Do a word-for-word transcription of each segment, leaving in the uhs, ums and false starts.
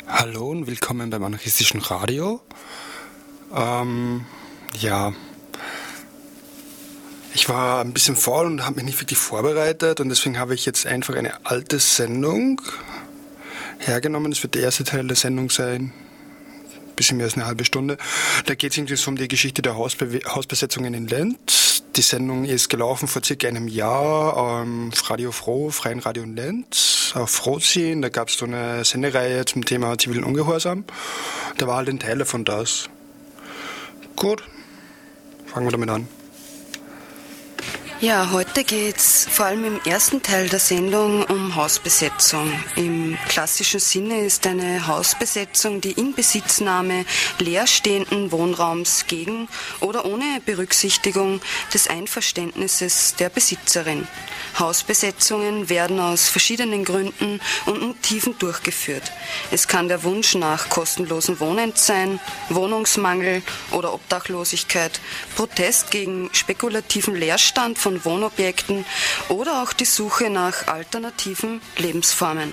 Hallo und willkommen beim Anarchistischen Radio. Ähm, ja, ich war ein bisschen faul und habe mich nicht wirklich vorbereitet und deswegen habe ich jetzt einfach eine alte Sendung hergenommen. Das wird der erste Teil der Sendung sein, ein bisschen mehr als eine halbe Stunde. Da geht es irgendwie so um die Geschichte der Hausbe- Hausbesetzungen in Lenz. Die Sendung ist gelaufen vor circa einem Jahr ähm, auf Radio Froh, Freien Radio in Lenz, auf Frohziehen. Da gab es so eine Sendereihe zum Thema zivilen Ungehorsam. Da war halt ein Teil davon das. Gut, fangen wir damit an. Ja, heute geht's vor allem im ersten Teil der Sendung um Hausbesetzung. Im klassischen Sinne ist eine Hausbesetzung die Inbesitznahme leerstehenden Wohnraums gegen oder ohne Berücksichtigung des Einverständnisses der Besitzerin. Hausbesetzungen werden aus verschiedenen Gründen und Motiven durchgeführt. Es kann der Wunsch nach kostenlosem Wohnen sein, Wohnungsmangel oder Obdachlosigkeit, Protest gegen spekulativen Leerstand von Wohnobjekten oder auch die Suche nach alternativen Lebensformen.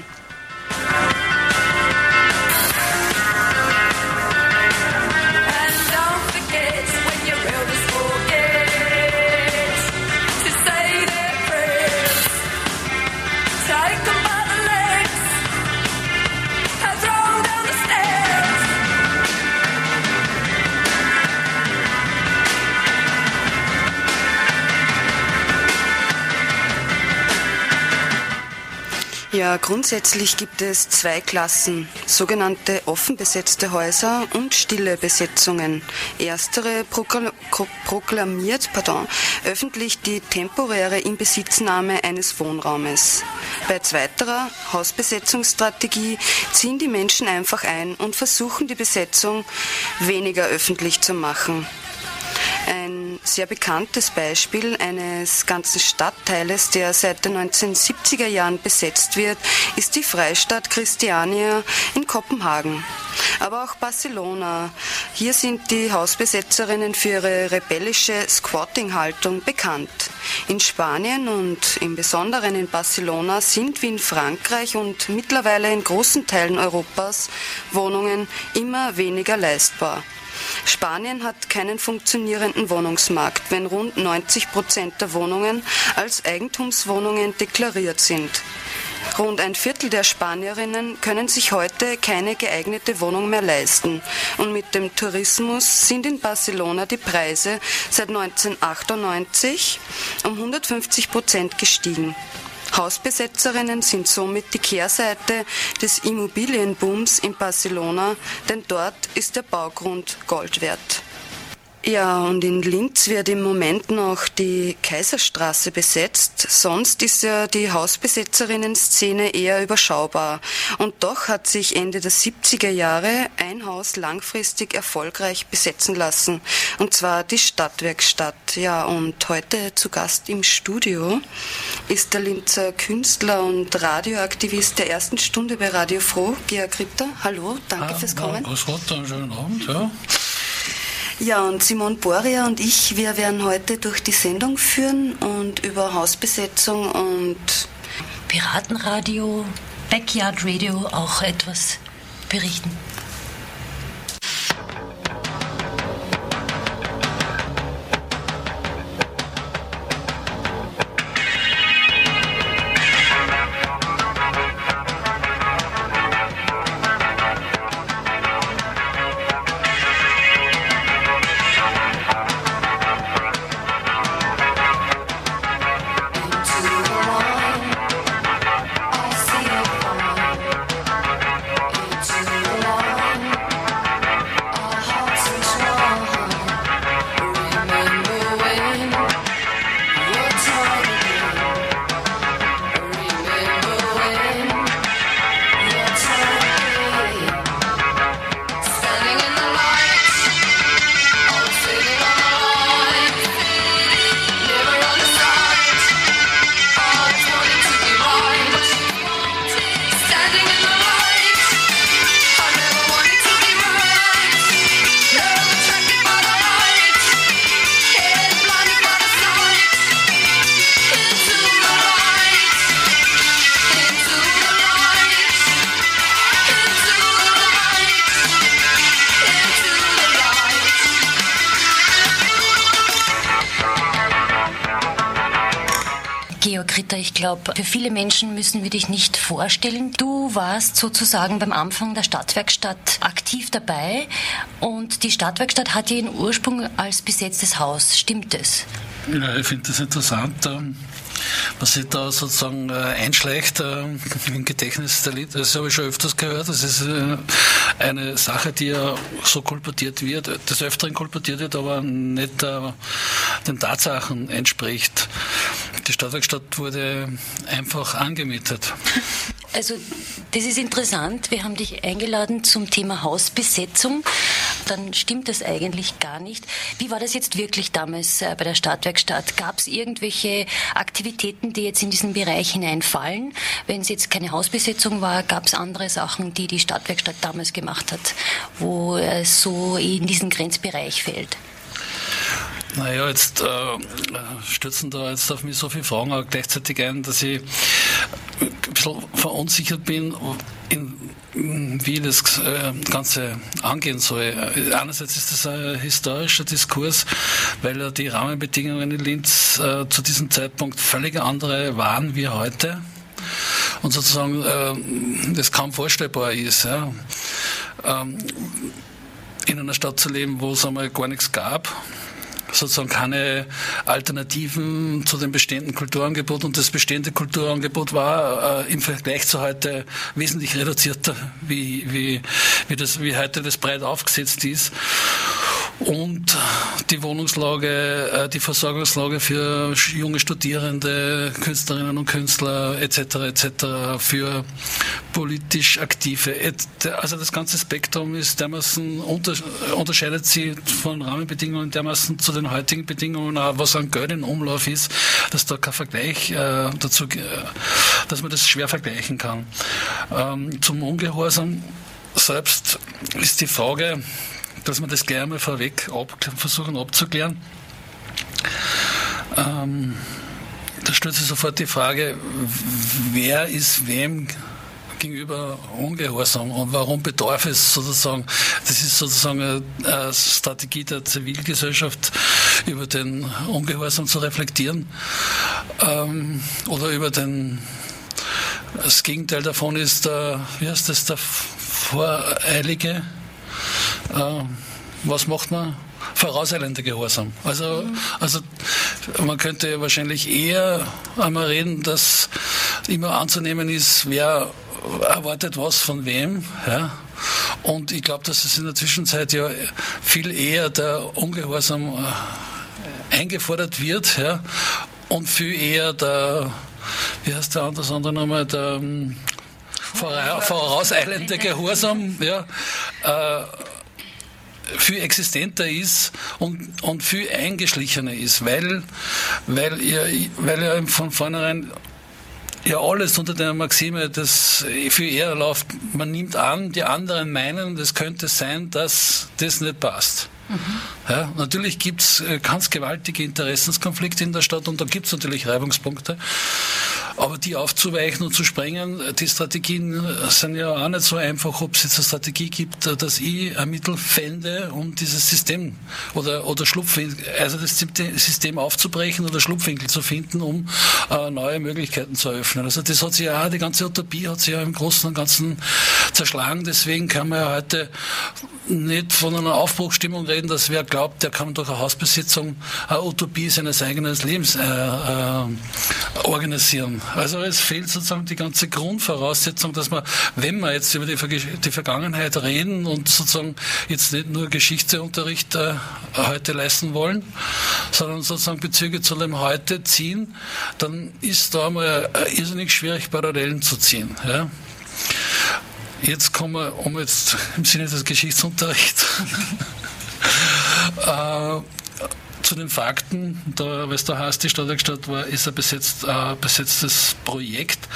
Ja, grundsätzlich gibt es zwei Klassen, sogenannte offen besetzte Häuser und stille Besetzungen. Erstere prokl- proklamiert pardon, öffentlich die temporäre Inbesitznahme eines Wohnraumes. Bei zweiterer Hausbesetzungsstrategie ziehen die Menschen einfach ein und versuchen die Besetzung weniger öffentlich zu machen. Ein sehr bekanntes Beispiel eines ganzen Stadtteiles, der seit den neunzehnhundertsiebziger Jahren besetzt wird, ist die Freistadt Christiania in Kopenhagen. Aber auch Barcelona. Hier sind die Hausbesetzerinnen für ihre rebellische Squatting-Haltung bekannt. In Spanien und im Besonderen in Barcelona sind wie in Frankreich und mittlerweile in großen Teilen Europas Wohnungen immer weniger leistbar. Spanien hat keinen funktionierenden Wohnungsmarkt, wenn rund neunzig Prozent der Wohnungen als Eigentumswohnungen deklariert sind. Rund ein Viertel der Spanierinnen können sich heute keine geeignete Wohnung mehr leisten. Und mit dem Tourismus sind in Barcelona die Preise seit neunzehnhundertachtundneunzig um hundertfünfzig Prozent gestiegen. Hausbesetzerinnen sind somit die Kehrseite des Immobilienbooms in Barcelona, denn dort ist der Baugrund Gold wert. Ja, und in Linz wird im Moment noch die Kaiserstraße besetzt. Sonst ist ja die Hausbesetzerinnen-Szene eher überschaubar. Und doch hat sich Ende der siebziger Jahre ein Haus langfristig erfolgreich besetzen lassen. Und zwar die Stadtwerkstatt. Ja, und heute zu Gast im Studio ist der Linzer Künstler und Radioaktivist der ersten Stunde bei Radio Froh, Georg Ritter. Hallo, danke ah, fürs Kommen. Grüß Gott, einen schönen Abend, ja. Ja, und Simon Boria und ich, wir werden heute durch die Sendung führen und über Hausbesetzung und Piratenradio, Backyard Radio auch etwas berichten. Into the Rita, ich glaube, für viele Menschen müssen wir dich nicht vorstellen. Du warst sozusagen beim Anfang der Stadtwerkstatt aktiv dabei und die Stadtwerkstatt hat ja ihren Ursprung als besetztes Haus. Stimmt das? Ja, ich finde das interessant, was sich da sozusagen einschleicht im Gedächtnis der Leute. Das habe ich schon öfters gehört. Das ist eine Sache, die ja so kolportiert wird, des Öfteren kolportiert wird, aber nicht den Tatsachen entspricht. Die Stadtwerkstatt wurde einfach angemietet. Also das ist interessant. Wir haben dich eingeladen zum Thema Hausbesetzung. Dann stimmt das eigentlich gar nicht. Wie war das jetzt wirklich damals bei der Stadtwerkstatt? Gab es irgendwelche Aktivitäten, die jetzt in diesen Bereich hineinfallen? Wenn es jetzt keine Hausbesetzung war, gab es andere Sachen, die die Stadtwerkstatt damals gemacht hat, wo es so in diesen Grenzbereich fällt? Naja, jetzt äh, stürzen da jetzt auf mich so viele Fragen auch gleichzeitig ein, dass ich ein bisschen verunsichert bin, in, wie das äh, Ganze angehen soll. Einerseits ist das ein historischer Diskurs, weil ja die Rahmenbedingungen in Linz äh, zu diesem Zeitpunkt völlig andere waren wie heute und sozusagen äh, das kaum vorstellbar ist. Ja. Ähm, in einer Stadt zu leben, wo es einmal gar nichts gab, sozusagen keine Alternativen zu dem bestehenden Kulturangebot, und das bestehende Kulturangebot war äh, im Vergleich zu heute wesentlich reduzierter, wie, wie, wie, das, wie heute das breit aufgesetzt ist. Und die Wohnungslage, äh, die Versorgungslage für junge Studierende, Künstlerinnen und Künstler et cetera et cetera, für politisch Aktive. Also das ganze Spektrum ist dermaßen unter, unterscheidet sich von Rahmenbedingungen dermaßen zu den heutigen Bedingungen, auch was an Geld in Umlauf ist, dass da kein Vergleich äh, dazu, äh, dass man das schwer vergleichen kann. Ähm, zum Ungehorsam selbst ist die Frage, dass wir das gleich einmal vorweg ab, versuchen abzuklären. Ähm, da stellt sich sofort die Frage, wer ist wem gegenüber ungehorsam und warum bedarf es sozusagen, das ist sozusagen eine, eine Strategie der Zivilgesellschaft, über den Ungehorsam zu reflektieren, ähm, oder über den, das Gegenteil davon ist der, wie heißt das, der voreilige, äh, was macht man? Vorauseilender Gehorsam. Also, mhm. also man könnte wahrscheinlich eher einmal reden, dass immer anzunehmen ist, wer erwartet was von wem. Ja? Und ich glaube, dass es in der Zwischenzeit ja viel eher der Ungehorsam äh, eingefordert wird, ja? Und viel eher der, wie heißt der andere, andere nochmal, der ähm, vorauseilende Gehorsam, ja, äh, viel existenter ist und, und viel eingeschlichener ist, weil, weil ja, weil ja von vornherein ja alles unter der Maxime, dass viel eher läuft, man nimmt an, die anderen meinen, das könnte sein, dass das nicht passt. Mhm. Ja, natürlich gibt es ganz gewaltige Interessenskonflikte in der Stadt und da gibt es natürlich Reibungspunkte. Aber die aufzuweichen und zu sprengen, die Strategien sind ja auch nicht so einfach, ob es jetzt eine Strategie gibt, dass ich ein Mittel fände, um dieses System oder, oder Schlupfwinkel, also das System aufzubrechen oder Schlupfwinkel zu finden, um äh, neue Möglichkeiten zu eröffnen. Also das hat sich ja, die ganze Utopie hat sich ja im Großen und Ganzen zerschlagen. Deswegen kann man ja heute nicht von einer Aufbruchsstimmung reden, dass wer glaubt, der kann durch eine Hausbesitzung eine Utopie seines eigenen Lebens äh, äh, organisieren. Also es fehlt sozusagen die ganze Grundvoraussetzung, dass man, wenn wir jetzt über die, die Vergangenheit reden und sozusagen jetzt nicht nur Geschichtsunterricht äh, heute leisten wollen, sondern sozusagen Bezüge zu dem Heute ziehen, dann ist da mal äh, irrsinnig schwierig, Parallelen zu ziehen. Ja? Jetzt kommen wir, um jetzt im Sinne des Geschichtsunterrichts äh, zu den Fakten, da, weil es da heißt, die Stadtwerkstatt war, ist ein besetzt, äh, besetztes Projekt.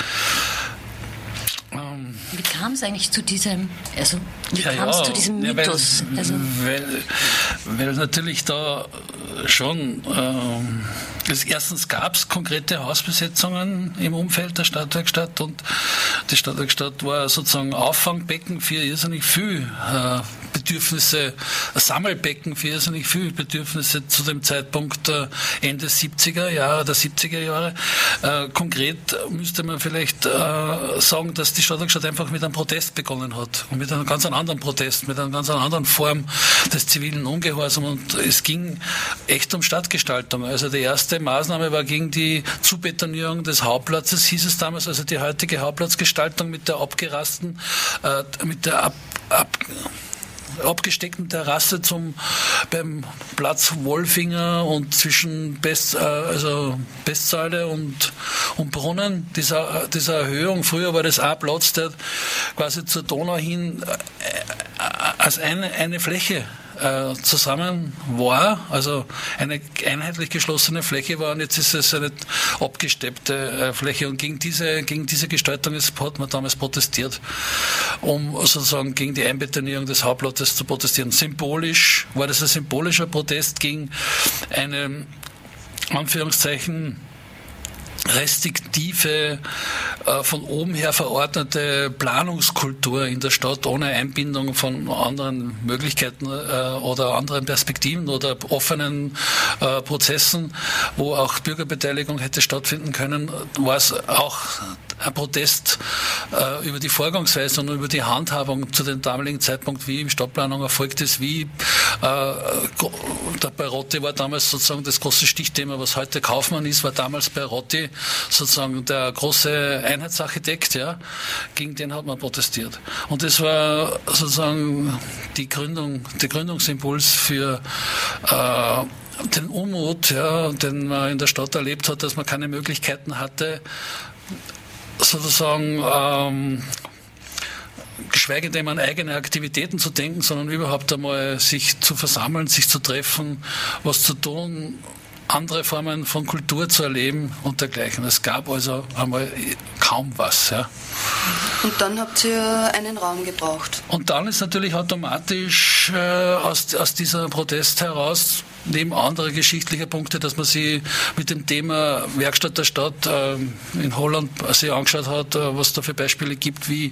Ähm, wie kam es eigentlich zu diesem, also wie ja, kam es ja, zu diesem ja, Mythos? Weil, also, weil, weil natürlich da schon, ähm, das erstens gab es konkrete Hausbesetzungen im Umfeld der Stadtwerkstatt und die Stadtwerkstatt war sozusagen Auffangbecken für irrsinnig viel äh, Bedürfnisse, Sammelbecken für irrsinnig viele Bedürfnisse zu dem Zeitpunkt äh, Ende siebziger Jahre oder siebziger Jahre. Äh, konkret müsste man vielleicht äh, sagen, dass die Stadtwerkstatt einfach mit einem Protest begonnen hat und mit einem ganz anderen Protest, mit einer ganz anderen Form des zivilen Ungehorsams, und es ging echt um Stadtgestaltung. Also die erste Maßnahme war gegen die Zubetonierung des Hauptplatzes, hieß es damals, also die heutige Hauptplatzgestaltung mit der abgerasten, äh, mit der ab, ab abgesteckten Terrasse zum beim Platz Wolfinger und zwischen Best, äh, also Bestsäule und, und Brunnen, dieser, dieser Erhöhung. Früher war das ein Platz, der quasi zur Donau hin äh, als eine, eine Fläche äh, zusammen war, also eine einheitlich geschlossene Fläche war, und jetzt ist es eine abgesteppte äh, Fläche, und gegen diese, gegen diese Gestaltung ist, hat man damals protestiert, um sozusagen gegen die Einbetonierung des Hauptplatzes zu protestieren. Symbolisch war das ein symbolischer Protest gegen eine, Anführungszeichen, restriktive, äh, von oben her verordnete Planungskultur in der Stadt ohne Einbindung von anderen Möglichkeiten äh, oder anderen Perspektiven oder offenen äh, Prozessen, wo auch Bürgerbeteiligung hätte stattfinden können, war es auch ein Protest äh, über die Vorgangsweise und über die Handhabung zu dem damaligen Zeitpunkt, wie im Stadtplanung erfolgt ist, wie äh, der Perotti war damals sozusagen das große Stichthema, was heute Kaufmann ist, war damals Perotti sozusagen der große Einheitsarchitekt, ja, gegen den hat man protestiert. Und das war sozusagen die Gründung, der Gründungsimpuls für äh, den Unmut, ja, den man in der Stadt erlebt hat, dass man keine Möglichkeiten hatte, sozusagen ähm, geschweige denn an eigene Aktivitäten zu denken, sondern überhaupt einmal sich zu versammeln, sich zu treffen, was zu tun, andere Formen von Kultur zu erleben und dergleichen. Es gab also einmal kaum was. Ja. Und dann habt ihr einen Raum gebraucht. Und dann ist natürlich automatisch äh, aus, aus dieser Protest heraus, neben andere geschichtliche Punkte, dass man sich mit dem Thema Werkstatt der Stadt äh, in Holland sich angeschaut hat, äh, was da für Beispiele gibt, wie,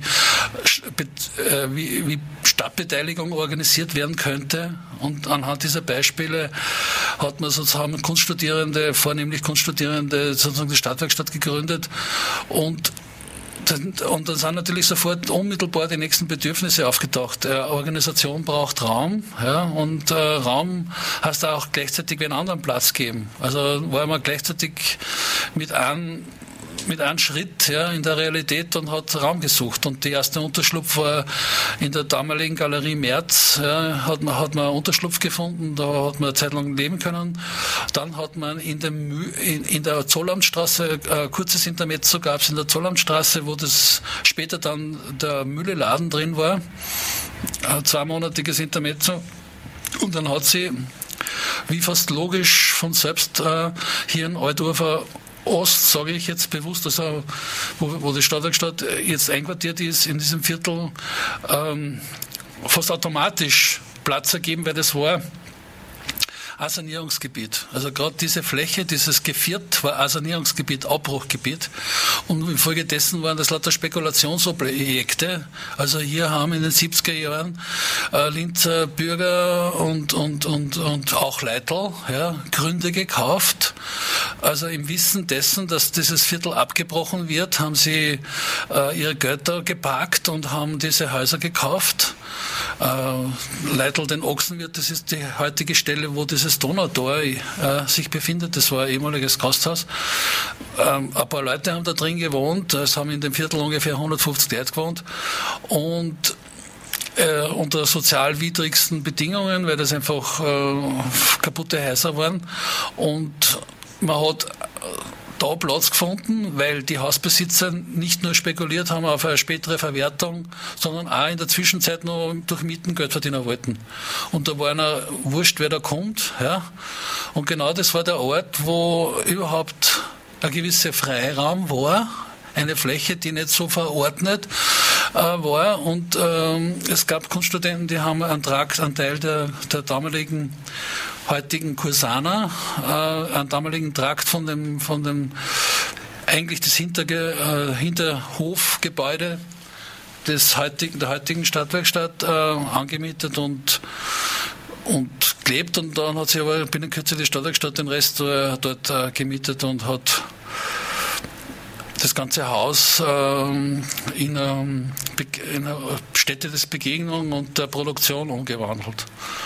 äh, wie, wie Stadtbeteiligung organisiert werden könnte. Und anhand dieser Beispiele hat man sozusagen Kunststudierende, vornehmlich Kunststudierende, sozusagen die Stadtwerkstatt gegründet. Und Und dann sind natürlich sofort unmittelbar die nächsten Bedürfnisse aufgetaucht. Äh, Organisation braucht Raum, ja, und äh, Raum heißt auch gleichzeitig einen anderen Platz geben. Also war man gleichzeitig mit einem mit einem Schritt, ja, in der Realität, und hat Raum gesucht. Und die erste Unterschlupf war in der damaligen Galerie Merz, ja, hat man, hat man Unterschlupf gefunden, da hat man eine Zeit lang leben können. Dann hat man in, dem, in, in der Zollamtstraße, ein kurzes Intermezzo gab es in der Zollamtstraße, wo das später dann der Mülleladen drin war, ein zweimonatiges Intermezzo. Und dann hat sie, wie fast logisch von selbst, äh, hier in Altdorfer Ost, sage ich jetzt bewusst, also wo, wo die Stadtwerkstatt jetzt einquartiert ist, in diesem Viertel, ähm, fast automatisch Platz ergeben, weil das war ein Sanierungsgebiet. Also gerade diese Fläche, dieses Geviert war ein Sanierungsgebiet, Abbruchgebiet. Und infolgedessen waren das lauter Spekulationsobjekte. Also hier haben in den siebziger Jahren äh, Linzer Bürger und, und, und, und auch Leitl, ja, Gründe gekauft. Also im Wissen dessen, dass dieses Viertel abgebrochen wird, haben sie äh, ihre Götter geparkt und haben diese Häuser gekauft. Äh, Leitl den Ochsenwirt, das ist die heutige Stelle, wo dieses Donautor äh, sich befindet. Das war ein ehemaliges Gasthaus. Ähm, ein paar Leute haben da drin gewohnt. Es haben in dem Viertel ungefähr hundertfünfzig Leute gewohnt. Und äh, unter sozialwidrigsten Bedingungen, weil das einfach äh, kaputte Häuser waren. Und man hat da Platz gefunden, weil die Hausbesitzer nicht nur spekuliert haben auf eine spätere Verwertung, sondern auch in der Zwischenzeit noch durch Mieten Geld verdienen wollten. Und da war einer wurscht, wer da kommt. Ja. Und genau das war der Ort, wo überhaupt ein gewisser Freiraum war, eine Fläche, die nicht so verordnet äh, war. Und ähm, es gab Kunststudenten, die haben einen Trakt, einen Teil der, der damaligen heutigen Kursana, äh, einen damaligen Trakt von dem, von dem eigentlich das Hinterge, äh, Hinterhofgebäude, des heutigen, der heutigen Stadtwerkstatt äh, angemietet und und gelebt, und dann hat sich aber binnen Kürze die Stadtwerkstatt den Rest äh, dort äh, gemietet und hat das ganze Haus äh, in, ähm, in eine Stätte des Begegnung und der Produktion umgewandelt.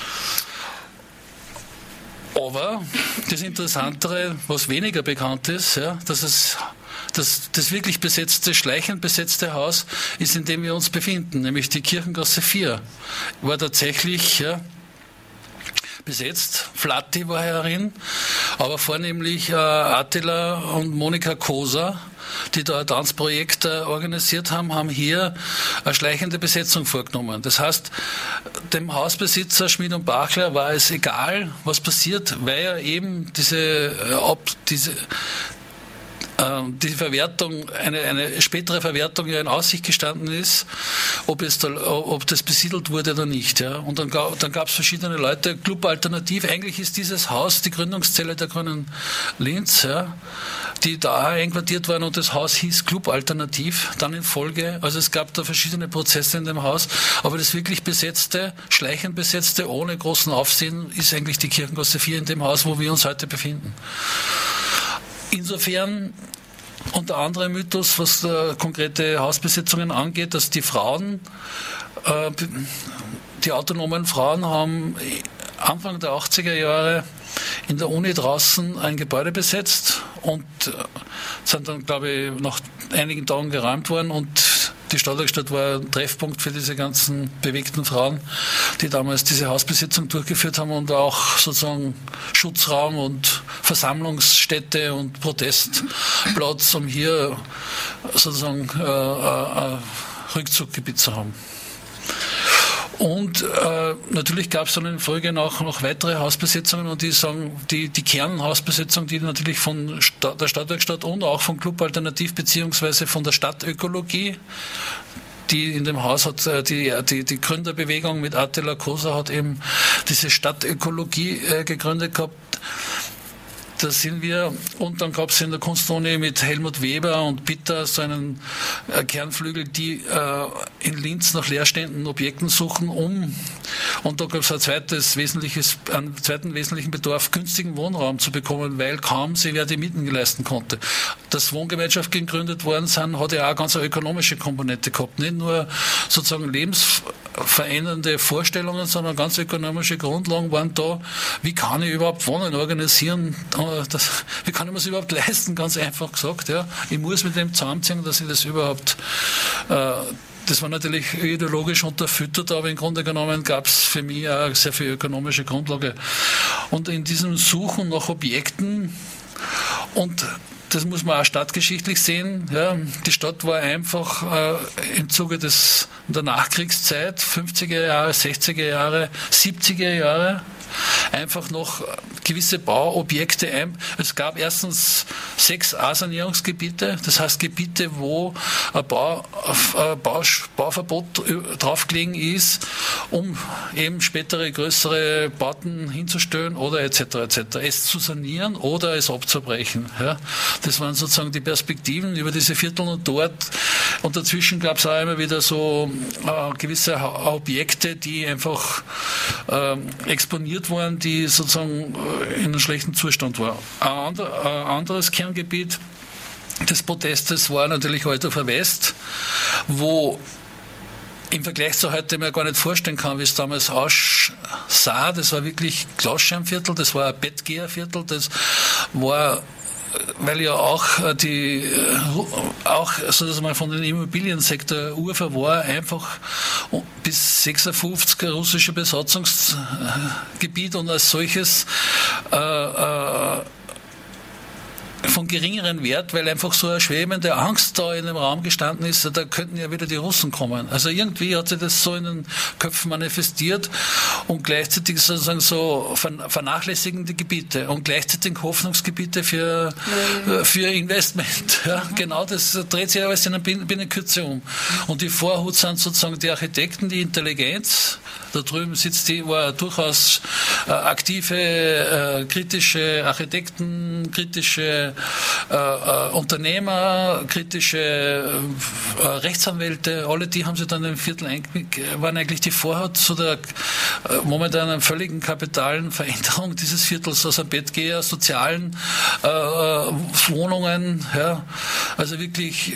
Aber das Interessantere, was weniger bekannt ist, ja, dass es Das, das wirklich besetzte, schleichend besetzte Haus ist, in dem wir uns befinden, nämlich die Kirchengasse vier. War tatsächlich ja, besetzt. Flatti war herin, aber vornehmlich äh, Attila und Monika Koser, die da ein Tanzprojekt äh, organisiert haben, haben hier eine schleichende Besetzung vorgenommen. Das heißt, dem Hausbesitzer Schmid und Bachler war es egal, was passiert, weil er eben diese, äh, ob, diese die Verwertung, eine, eine spätere Verwertung ja in Aussicht gestanden ist, ob, es da, ob das besiedelt wurde oder nicht. Ja. Und dann, dann gab es verschiedene Leute, Club Alternativ, eigentlich ist dieses Haus die Gründungszelle der Grünen Linz, ja, die da einquartiert waren, und das Haus hieß Club Alternativ, dann in Folge. Also es gab da verschiedene Prozesse in dem Haus, aber das wirklich besetzte, schleichend besetzte, ohne großen Aufsehen, ist eigentlich die Kirchengasse vier in dem Haus, wo wir uns heute befinden. Insofern unter anderem Mythos, was äh, konkrete Hausbesetzungen angeht, dass die Frauen, äh, die autonomen Frauen haben Anfang der achtziger Jahre in der Uni draußen ein Gebäude besetzt und äh, sind dann, glaube ich, nach einigen Tagen geräumt worden, und die Stadtwerkstatt war ein Treffpunkt für diese ganzen bewegten Frauen, die damals diese Hausbesetzung durchgeführt haben, und auch sozusagen Schutzraum und Versammlungsstätte und Protestplatz, um hier sozusagen äh, ein Rückzuggebiet zu haben. Und äh, natürlich gab es dann in Folge noch, noch weitere Hausbesetzungen, und die sagen, die, die Kernhausbesetzung, die natürlich von Sta- der Stadtwerkstatt und auch von Club Alternativ beziehungsweise von der Stadtökologie, die in dem Haus hat, die, die, die Gründerbewegung mit Attila Koser hat eben diese Stadtökologie äh, gegründet gehabt. Da sind wir, und dann gab es in der Kunstuni mit Helmut Weber und Bitter so einen äh, Kernflügel, die äh, in Linz nach leerstehenden Objekten suchen, um, und da gab es ein zweites wesentliches, einen zweiten wesentlichen Bedarf, günstigen Wohnraum zu bekommen, weil kaum sie wer die Mieten leisten konnte. Dass Wohngemeinschaften gegründet worden sind, hat ja auch eine ganz ökonomische Komponente gehabt, nicht nur sozusagen lebensverändernde Vorstellungen, sondern ganz ökonomische Grundlagen waren da. Wie kann ich überhaupt Wohnen organisieren? Das, wie kann ich mir das überhaupt leisten, ganz einfach gesagt. Ja. Ich muss mit dem zusammenziehen, dass ich das überhaupt, äh, das war natürlich ideologisch unterfüttert, aber im Grunde genommen gab es für mich auch sehr viel ökonomische Grundlage. Und in diesem Suchen nach Objekten, und das muss man auch stadtgeschichtlich sehen. Ja, die Stadt war einfach äh, im Zuge des, der Nachkriegszeit, fünfziger Jahre, sechziger Jahre, siebziger Jahre, einfach noch gewisse Bauobjekte ein. Es gab erstens sechs A-Sanierungsgebiete, das heißt Gebiete, wo ein, Bau, ein Bau, Bauverbot draufgelegen ist, um eben spätere größere Bauten hinzustellen oder et cetera et cetera. Es zu sanieren oder es abzubrechen. Ja. Das waren sozusagen die Perspektiven über diese Viertel und dort. Und dazwischen gab es auch immer wieder so äh, gewisse Objekte, die einfach äh, exponiert waren, die sozusagen in einem schlechten Zustand waren. Ein, ander, ein anderes Kerngebiet des Protestes war natürlich Waldorfer West, wo im Vergleich zu heute mir gar nicht vorstellen kann, wie es damals aussah. Das war wirklich Glasscheibenviertel, das war ein Bettgeherviertel, das war, weil ja auch die, auch sozusagen mal von den Immobiliensektor Ufer war, einfach bis sechsundfünfzig russische Besatzungsgebiet und als solches äh, äh, von geringeren Wert, weil einfach so eine schwebende Angst da in dem Raum gestanden ist, da könnten ja wieder die Russen kommen. Also irgendwie hat sich das so in den Köpfen manifestiert und gleichzeitig sozusagen so vernachlässigende Gebiete und gleichzeitig Hoffnungsgebiete für, ja. für Investment. Ja, genau, das dreht sich alles in einer Binnenkürze um. Und die Vorhut sind sozusagen die Architekten, die Intelligenz. Da drüben sitzt die, war durchaus äh, aktive, äh, kritische Architekten, kritische kritische äh, äh, Unternehmer, kritische äh, Rechtsanwälte, alle die haben sich dann im Viertel eingemischt, waren eigentlich die Vorhaut zu der äh, momentanen völligen kapitalen Veränderung dieses Viertels, also Bettgeher, sozialen äh, Wohnungen, ja, also wirklich,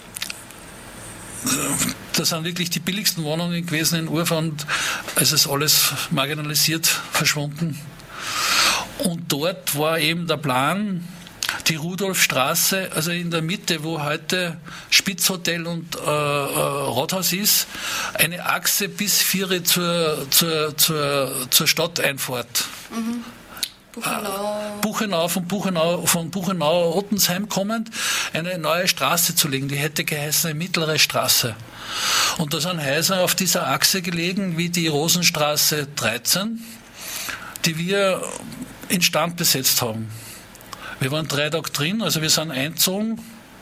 das sind wirklich die billigsten Wohnungen gewesen in Urfa und es ist alles marginalisiert, verschwunden. Und dort war eben der Plan, die Rudolfstraße, also in der Mitte, wo heute Spitzhotel und äh, äh, Rathaus ist, eine Achse bis Viere zur, zur, zur, zur Stadteinfahrt. Mhm. Buchenau. Buchenau, von Buchenau, von Buchenau Ottensheim kommend, eine neue Straße zu legen. Die hätte geheißen eine mittlere Straße. Und da sind Häuser auf dieser Achse gelegen, wie die Rosenstraße dreizehn, die wir instand besetzt haben. Wir waren drei Tage drin, also wir sind eingezogen,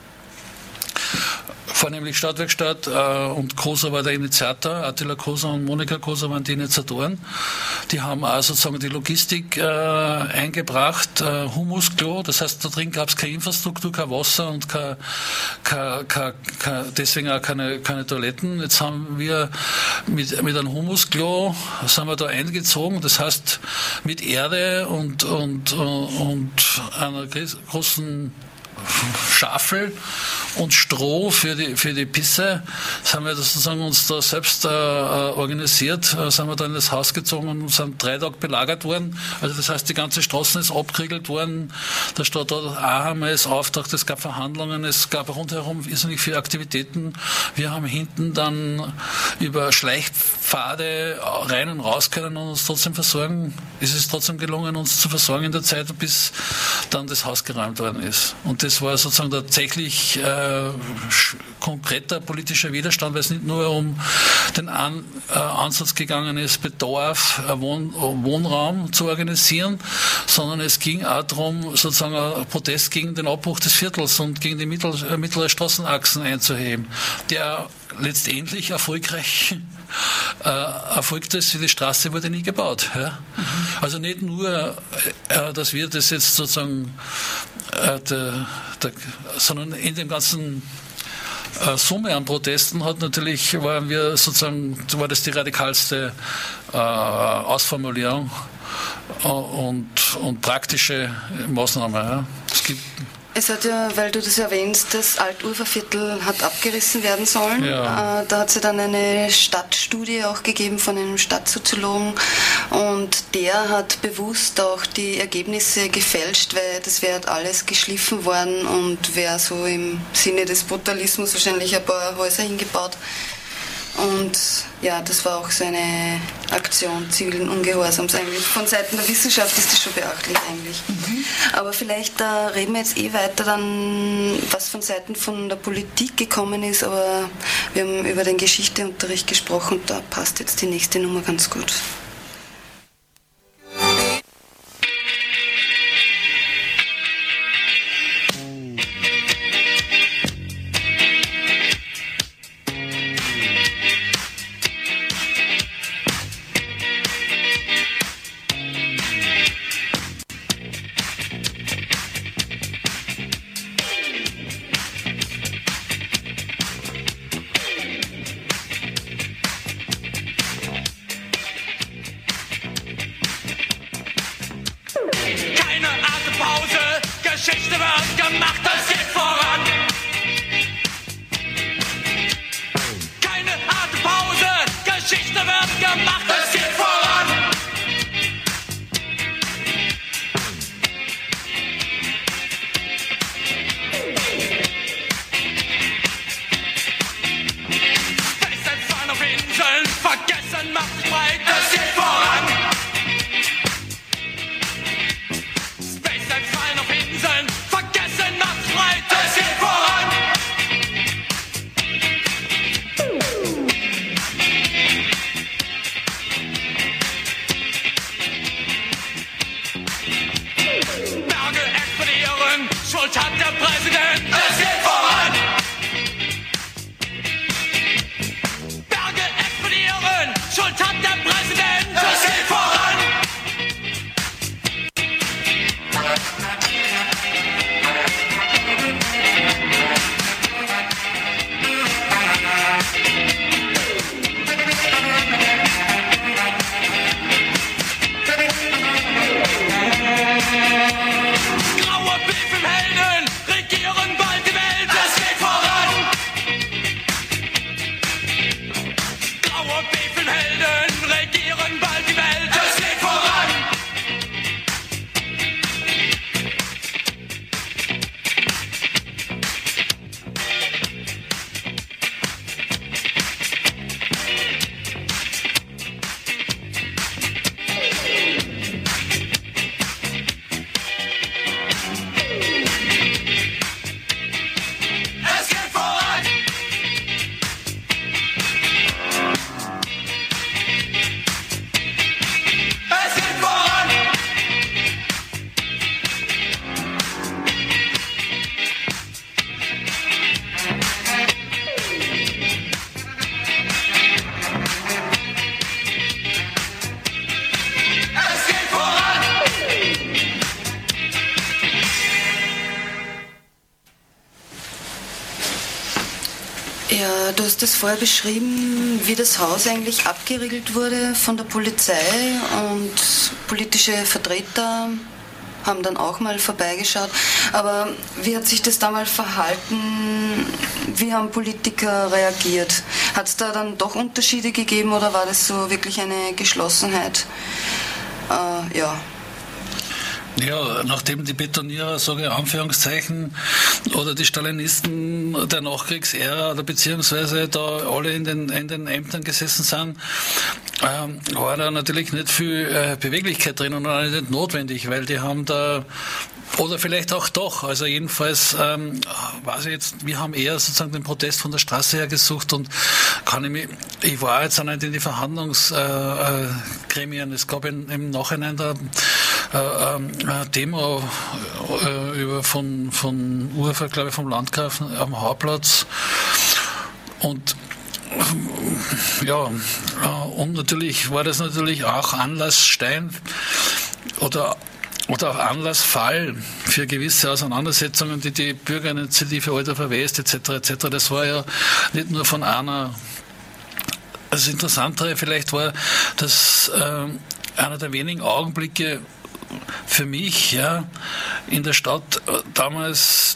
vornehmlich Stadtwerkstatt äh, und Koser war der Initiator, Attila Koser und Monika Koser waren die Initiatoren. Die haben auch sozusagen die Logistik äh, eingebracht, äh, Humusklo, das heißt, da drin gab es keine Infrastruktur, kein Wasser und kein, kein, kein, kein, deswegen auch keine, keine Toiletten. Jetzt haben wir mit, mit einem Humusklo sind wir da eingezogen, das heißt mit Erde und, und, und einer großen Schafel und Stroh für die, für die Pisse, das haben wir sozusagen uns da selbst äh, organisiert, äh, sind wir da in das Haus gezogen und sind drei Tage belagert worden. Also das heißt, die ganze Straße ist abgeriegelt worden. Der Stadtrat Aham ist auftaucht, es gab Verhandlungen, es gab rundherum irrsinnig viele Aktivitäten. Wir haben hinten dann über Schleichpfade rein und raus können und uns trotzdem versorgen. Es ist trotzdem gelungen, uns zu versorgen in der Zeit, bis dann das Haus geräumt worden ist. Und das war sozusagen tatsächlich äh, konkreter politischer Widerstand, weil es nicht nur um den An, äh, Ansatz gegangen ist, Bedarf, äh, Wohn, Wohnraum zu organisieren, sondern es ging auch darum, sozusagen ein Protest gegen den Abbruch des Viertels und gegen die mittel, äh, mittlere Straßenachsen einzuheben, der letztendlich erfolgreich äh, erfolgt ist, die Straße wurde nie gebaut. Ja? Mhm. Also nicht nur, äh, dass wir das jetzt sozusagen äh, der, der, sondern in dem ganzen äh, Summe an Protesten hat natürlich, waren wir sozusagen, war das die radikalste äh, Ausformulierung äh, und, und praktische Maßnahme. Ja? Es gibt Es hat ja, weil du das erwähnst, das Alt-Urfa-Viertel hat abgerissen werden sollen. Ja. Äh, da hat es ja dann eine Stadtstudie auch gegeben von einem Stadtsoziologen und der hat bewusst auch die Ergebnisse gefälscht, weil das wäre alles geschliffen worden und wäre so im Sinne des Brutalismus wahrscheinlich ein paar Häuser hingebaut. Und ja, das war auch so eine Aktion zivilen Ungehorsams eigentlich. Von Seiten der Wissenschaft ist das schon beachtlich eigentlich. Mhm. Aber vielleicht da reden wir jetzt eh weiter dann, was von Seiten von der Politik gekommen ist, aber wir haben über den Geschichteunterricht gesprochen, da passt jetzt die nächste Nummer ganz gut. Du hast das vorher beschrieben, wie das Haus eigentlich abgeriegelt wurde von der Polizei und politische Vertreter haben dann auch mal vorbeigeschaut. Aber wie hat sich das damals verhalten? Wie haben Politiker reagiert? Hat es da dann doch Unterschiede gegeben oder war das so wirklich eine Geschlossenheit? Äh, ja. Ja, nachdem die Betonierer, sage ich Anführungszeichen, oder die Stalinisten der Nachkriegsära oder beziehungsweise da alle in den, in den Ämtern gesessen sind, ähm, war da natürlich nicht viel äh, Beweglichkeit drin und auch nicht notwendig, weil die haben da, oder vielleicht auch doch, also jedenfalls, ähm, weiß ich jetzt, wir haben eher sozusagen den Protest von der Straße her gesucht und kann ich mich, ich war jetzt auch nicht in die Verhandlungsgremien, äh, äh, es gab in, im Nachhinein da äh, ähm, eine Demo äh, über von, von Urfer, glaube ich, vom Landgrafen am Hauptplatz und ja, und natürlich war das natürlich auch Anlassstein oder oder auch Anlassfall für gewisse Auseinandersetzungen, die die Bürgerinitiative Alter Verwest et cetera et cetera. Das war ja nicht nur von einer. Das Interessantere vielleicht war, dass äh, einer der wenigen Augenblicke für mich ja in der Stadt äh, damals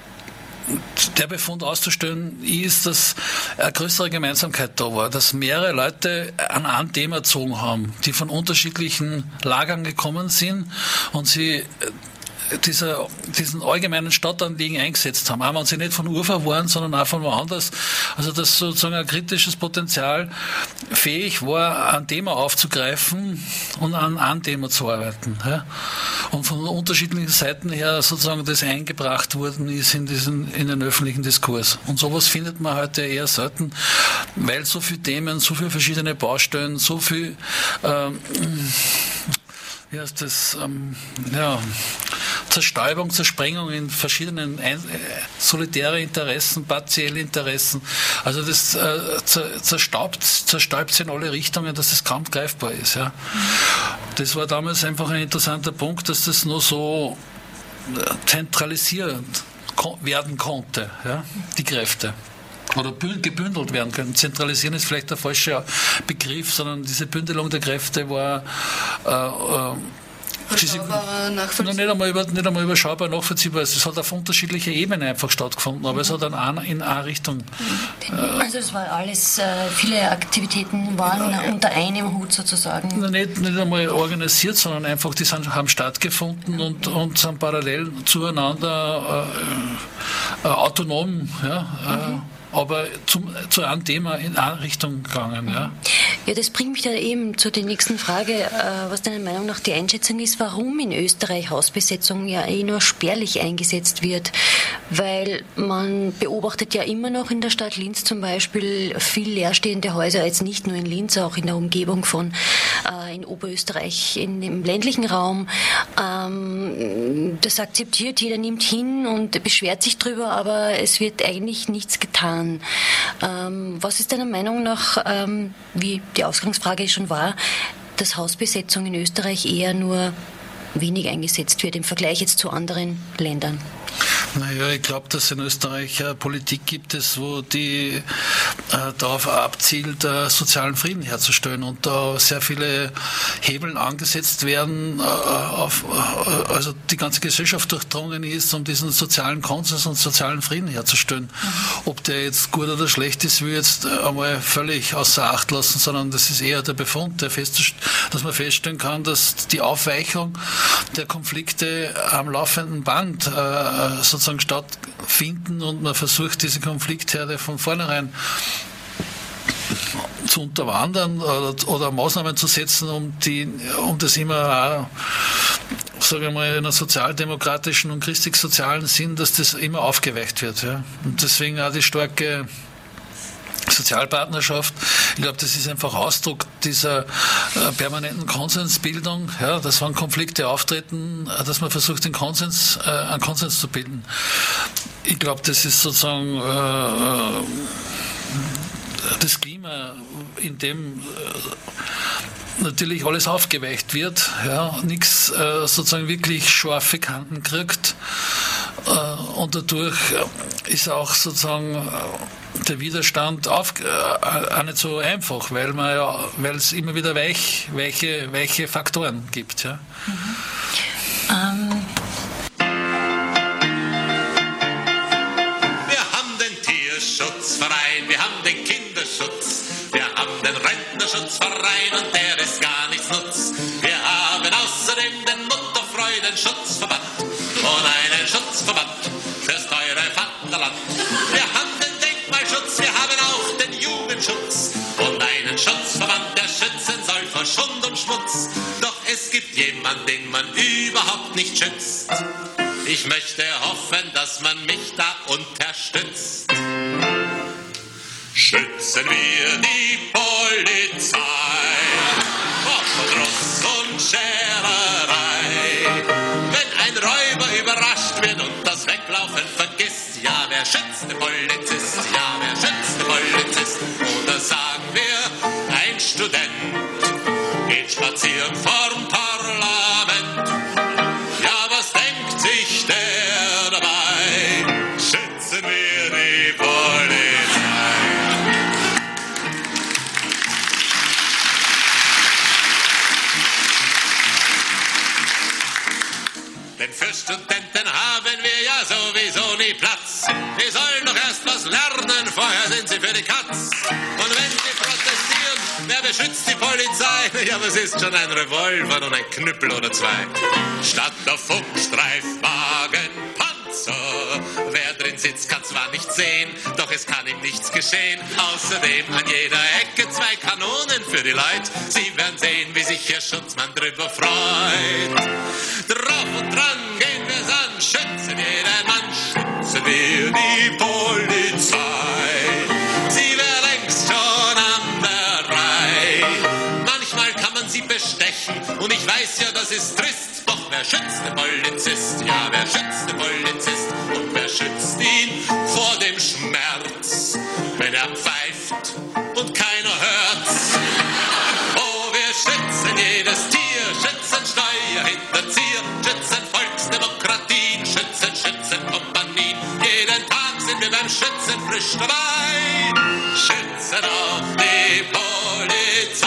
der Befund auszustellen ist, dass eine größere Gemeinsamkeit da war, dass mehrere Leute an ein Thema gezogen haben, die von unterschiedlichen Lagern gekommen sind und sie dieser, diesen allgemeinen Stadtanliegen eingesetzt haben. Auch wenn sie nicht von Urfa waren, sondern auch von woanders. Also dass sozusagen ein kritisches Potenzial fähig war, ein Thema aufzugreifen und an ein Thema zu arbeiten. Ja? Und von unterschiedlichen Seiten her sozusagen das eingebracht worden ist in diesen, in den öffentlichen Diskurs. Und sowas findet man heute eher selten, weil so viele Themen, so viele verschiedene Baustellen, so viel, ähm, wie heißt das, ähm, ja, Zerstäubung, Zersprengung in verschiedenen ein, äh, solitäre Interessen, partielle Interessen. Also das äh, zerstaubt, zerstäubt in alle Richtungen, dass es kaum greifbar ist. Ja. Das war damals einfach ein interessanter Punkt, dass das nur so zentralisiert werden konnte, ja, die Kräfte. Oder gebündelt werden können. Zentralisieren ist vielleicht der falsche Begriff, sondern diese Bündelung der Kräfte war äh, äh, Überschaubar, nachvollziehbar. Nicht einmal, über, nicht einmal überschaubar nachvollziehbar. Es hat auf unterschiedlicher Ebene einfach stattgefunden, aber mhm. es hat dann auch in eine Richtung. Äh, also es war alles, äh, viele Aktivitäten waren ja, unter einem Hut sozusagen. Nicht, nicht einmal organisiert, sondern einfach, die sind, haben stattgefunden ja. und, und sind parallel zueinander äh, äh, autonom. Ja, mhm. äh, aber zum, zu einem Thema in eine Richtung gegangen. Ja. Ja, das bringt mich dann eben zu der nächsten Frage, was deiner Meinung nach die Einschätzung ist, warum in Österreich Hausbesetzung ja eh nur spärlich eingesetzt wird. Weil man beobachtet ja immer noch in der Stadt Linz zum Beispiel viel leerstehende Häuser, jetzt nicht nur in Linz, auch in der Umgebung von, äh, in Oberösterreich, in, im ländlichen Raum. Ähm, das akzeptiert, jeder nimmt hin und beschwert sich drüber, aber es wird eigentlich nichts getan. Ähm, was ist deiner Meinung nach, ähm, wie die Ausgangsfrage schon war, dass Hausbesetzung in Österreich eher nur wenig eingesetzt wird im Vergleich jetzt zu anderen Ländern? Naja, ich glaube, dass es in Österreich eine Politik gibt, es, wo die äh, darauf abzielt, äh, sozialen Frieden herzustellen und da sehr viele Hebeln angesetzt werden, äh, auf, äh, also die ganze Gesellschaft durchdrungen ist, um diesen sozialen Konsens und sozialen Frieden herzustellen. Mhm. Ob der jetzt gut oder schlecht ist, will ich jetzt einmal völlig außer Acht lassen, sondern das ist eher der Befund, der festzust- dass man feststellen kann, dass die Aufweichung der Konflikte am laufenden Band äh, sozusagen stattfinden und man versucht, diese Konfliktherde von vornherein zu unterwandern oder, oder Maßnahmen zu setzen, um, die, um das immer auch, sage ich mal, in einem sozialdemokratischen und christlich-sozialen Sinn, dass das immer aufgeweicht wird. Ja. Und deswegen auch die starke Sozialpartnerschaft. Ich glaube, das ist einfach Ausdruck dieser äh, permanenten Konsensbildung, ja, dass wenn Konflikte auftreten, äh, dass man versucht, den Konsens, äh, einen Konsens zu bilden. Ich glaube, das ist sozusagen äh, das Klima, in dem äh, natürlich alles aufgeweicht wird, ja, nichts äh, sozusagen wirklich scharfe Kanten kriegt. Äh, und dadurch ist auch sozusagen äh, der Widerstand auf, äh, auch nicht so einfach, weil man ja, weil es immer wieder weich, weiche, weiche Faktoren gibt. Ja. Mhm. Ähm. Wir haben den Tierschutzverein, wir haben den Kinderschutz, wir haben den Rentnerschutzverein und der ist gar nichts nutz. Wir haben außerdem den Mutterfreudenschutzverband und einen Schutzverband fürs teure Vaterland. Wir haben den Denkmalschutz, wir haben auch den Jugendschutz und einen Schutzverband, der schützen soll vor Schund und Schmutz. Doch es gibt jemanden, den man überhaupt nicht schützt. Ich möchte hoffen, dass man mich da unterstützt. Schützen wir die Polizei vor Verdruss und Schererei. Wenn ein Räuber überrascht wird und das Weglaufen vergisst, ja, wer schützt den Polizist? Ja, wer schützt den Polizist? Oder sagen wir, ein Student geht spazieren vorm Parlament. Ja, was denkt sich der dabei? Schützen wir die Polizei. Denn für Studenten haben wir ja sowieso nie Platz. Die sollen doch erst was lernen, vorher sind sie für die Katz. Und wenn sie protestieren, wer beschützt die Polizei? Ja, was ist schon ein Revolver und ein Knüppel oder zwei? Statt der Funkstreifwagen Panzer. Wer drin sitzt, kann zwar nicht sehen, doch es kann ihm nichts geschehen. Außerdem an jeder Ecke zwei Kanonen für die Leute. Sie werden sehen, wie sich Ihr Schutzmann drüber freut. Drauf und dran gehen wir's an, schützen jeden Mann, schützen wir die Polizei. Sie wäre längst schon an der Reihe. Manchmal kann man sie bestechen und ich weiß ja, das ist trist. Doch wer schützt den Polizist? Ja, wer schützt den Polizist? Und wer schützt ihn vor dem Schmerz, wenn er pfeift und keiner hört's? Oh, wir schützen jedes Tier, schützen Steuerhinterzieher, schützen Volksdemokratien, schützen Schützenkompanien. Jeden Tag sind wir beim Schützen frisch dabei, schützen auch die Polizei.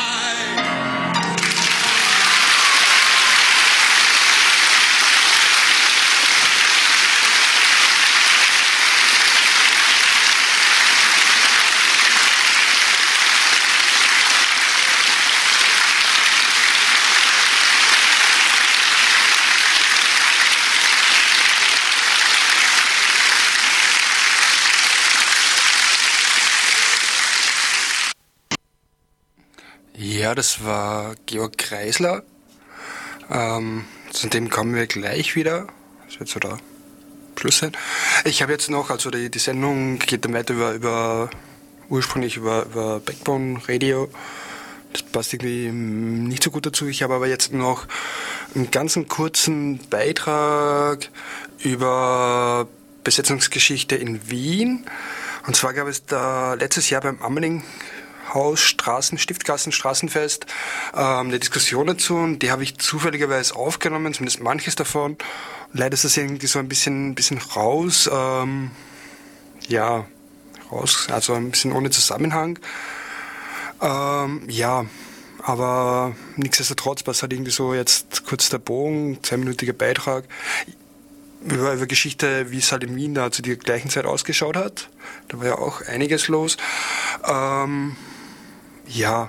Ja, das war Georg Kreisler. Ähm, zu dem kommen wir gleich wieder. Das wird so der Schluss sein. Ich habe jetzt noch, also die, die Sendung geht dann weiter über, über ursprünglich über, über Backbone Radio. Das passt irgendwie nicht so gut dazu. Ich habe aber jetzt noch einen ganz kurzen Beitrag über Besetzungsgeschichte in Wien. Und zwar gab es da letztes Jahr beim Ammerling Haus, Straßen, Stiftgassen, Straßenfest, ähm, eine Diskussion dazu, und die habe ich zufälligerweise aufgenommen, zumindest manches davon. Leider ist das irgendwie so ein bisschen, bisschen raus, ähm, ja, raus, also ein bisschen ohne Zusammenhang. Ähm, ja, aber nichtsdestotrotz passt halt irgendwie so jetzt kurz der Bogen, zweiminütiger Beitrag über, über Geschichte, wie es halt in Wien da zu der gleichen Zeit ausgeschaut hat. Da war ja auch einiges los. Ähm, ja,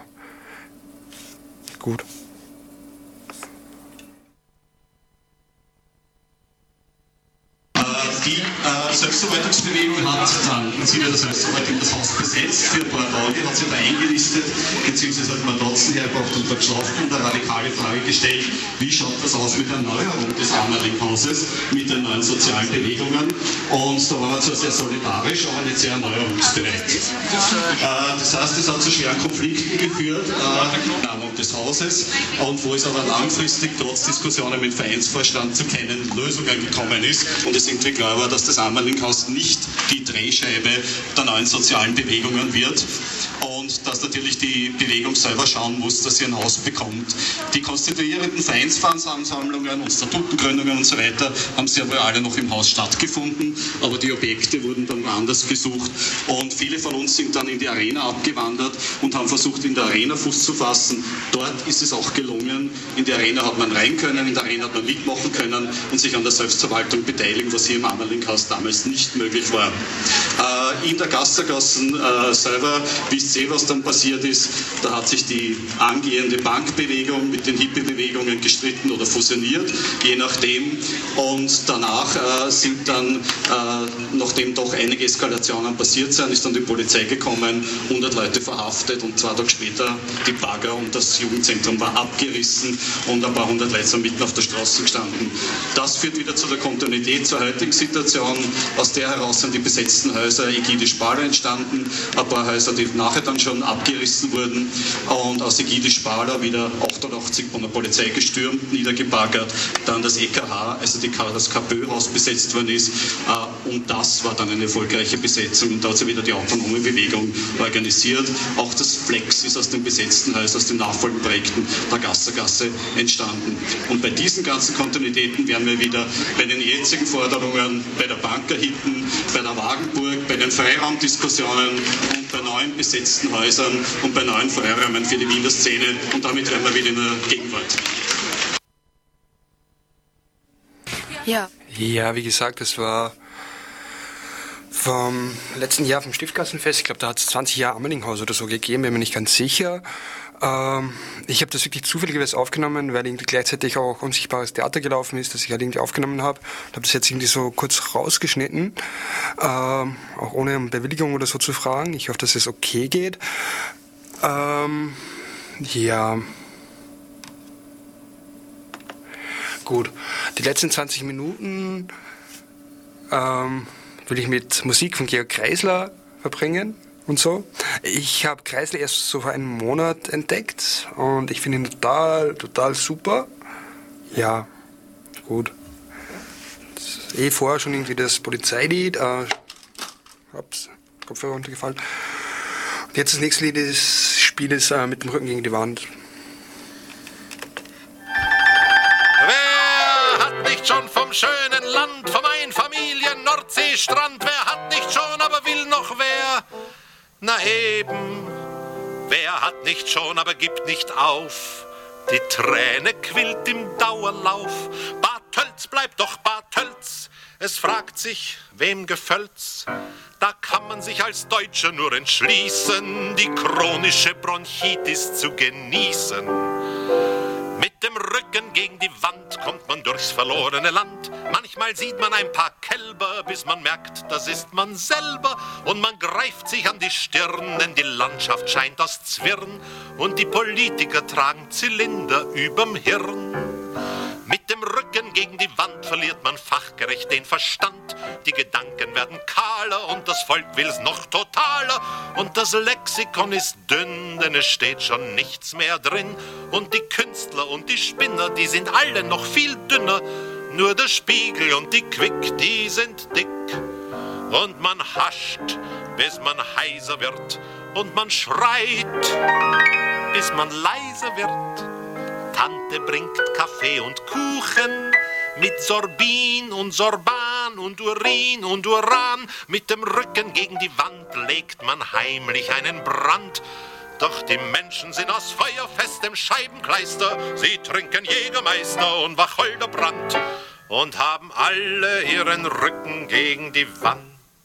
gut. Die äh, Selbstverwaltungsbewegung hat dann im Sinne der Selbstverwaltung das Haus besetzt. Für ein paar Tage hat sie da eingelistet, beziehungsweise hat man Dotzen hergebracht und da geschlafen und eine radikale Frage gestellt, wie schaut das aus mit der Erneuerung des Ammerling-Hauses, mit den neuen sozialen Bewegungen. Und da war man zwar sehr solidarisch, aber nicht sehr erneuerungsbereit. Äh, das heißt, es hat zu schweren Konflikten geführt, äh, Nahung des Hauses, und wo es aber langfristig trotz Diskussionen mit dem Vereinsvorstand zu keinen Lösungen gekommen ist. Und es irgendwie klar war, dass das Ammerling-Haus nicht die Drehscheibe der neuen sozialen Bewegungen wird. Und und dass natürlich die Bewegung selber schauen muss, dass sie ein Haus bekommt. Die konstituierenden Vereinsversammlungen und Statutengründungen und so weiter haben sehr wohl alle noch im Haus stattgefunden, aber die Objekte wurden dann woanders gesucht und viele von uns sind dann in die Arena abgewandert und haben versucht, in der Arena Fuß zu fassen. Dort ist es auch gelungen. In die Arena hat man rein können, in der Arena hat man mitmachen können und sich an der Selbstverwaltung beteiligen, was hier im Annerlinghaus damals nicht möglich war. Äh, in der Gassergassen äh, selber, wisst ihr, was dann passiert ist, da hat sich die angehende Bankbewegung mit den Hippie-Bewegungen gestritten oder fusioniert, je nachdem. Und danach äh, sind dann, äh, nachdem doch einige Eskalationen passiert sind, ist dann die Polizei gekommen, hundert Leute verhaftet und zwei Tage später die Bagger und das Jugendzentrum war abgerissen und ein paar hundert Leute sind mitten auf der Straße gestanden. Das führt wieder zu der Kontinuität zur heutigen Situation. Aus der heraus sind die besetzten Häuser Egidi-Sparer entstanden, ein paar Häuser, die nachher dann schon abgerissen wurden und aus Egidi-Sparer wieder achtundachtzig von der Polizei gestürmt, niedergebaggert, dann das E K H, also die, das KPÖ-Haus besetzt worden ist und das war dann eine erfolgreiche Besetzung und da hat sich wieder die autonome Bewegung organisiert. Auch das Flex ist aus den besetzten Häusern, aus den Nachfolgeprojekten der Gassergasse entstanden. Und bei diesen ganzen Kontinuitäten werden wir wieder bei den jetzigen Forderungen, bei der Bankerhitten, bei der Wagenburg, bei den Freiraumdiskussionen und bei neuen besetzten Häusern und bei neuen Freiräumen für die Wiener Szene und damit werden wir wieder in der Gegenwart. Ja. Ja, wie gesagt, das war vom letzten Jahr vom Stiftkassenfest. Ich glaube, da hat es zwanzig Jahre Ammerlinghaus oder so gegeben, bin mir nicht ganz sicher. Ähm, ich habe das wirklich zufälligerweise aufgenommen, weil irgendwie gleichzeitig auch Unsichtbares Theater gelaufen ist, das ich halt irgendwie aufgenommen habe. Ich habe das jetzt irgendwie so kurz rausgeschnitten, ähm, auch ohne um Bewilligung oder so zu fragen. Ich hoffe, dass es okay geht. Ähm, ja... Gut, die letzten zwanzig Minuten ähm, will ich mit Musik von Georg Kreisler verbringen und so. Ich habe Kreisler erst so vor einem Monat entdeckt und ich finde ihn total, total super. Ja, gut. Das ist eh vorher schon irgendwie das Polizeilied. Äh, ups, Kopfhörer runtergefallen. Und jetzt das nächste Lied des Spieles äh, mit dem Rücken gegen die Wand. Schon vom schönen Land, vom Einfamilien-Nordseestrand. Wer hat nicht schon, aber will noch wer? Na eben, wer hat nicht schon, aber gibt nicht auf? Die Träne quillt im Dauerlauf. Bad Tölz bleibt doch Bad Tölz. Es fragt sich, wem gefällt's? Da kann man sich als Deutscher nur entschließen, die chronische Bronchitis zu genießen. Mit dem Rücken gegen die Wand kommt man durchs verlorene Land. Manchmal sieht man ein paar Kälber, bis man merkt, das ist man selber. Und man greift sich an die Stirn, denn die Landschaft scheint aus Zwirn. Und die Politiker tragen Zylinder überm Hirn. Mit dem Rücken gegen die Wand verliert man fachgerecht den Verstand. Die Gedanken werden kahler und das Volk will's noch totaler. Und das Lexikon ist dünn, denn es steht schon nichts mehr drin. Und die Künstler und die Spinner, die sind alle noch viel dünner. Nur der Spiegel und die Quick, die sind dick. Und man hascht, bis man heiser wird. Und man schreit, bis man leiser wird. Tante bringt Kaffee und Kuchen mit Sorbin und Sorban und Urin und Uran. Mit dem Rücken gegen die Wand legt man heimlich einen Brand. Doch die Menschen sind aus feuerfestem Scheibenkleister. Sie trinken Jägermeister und Wacholderbrand und haben alle ihren Rücken gegen die Wand.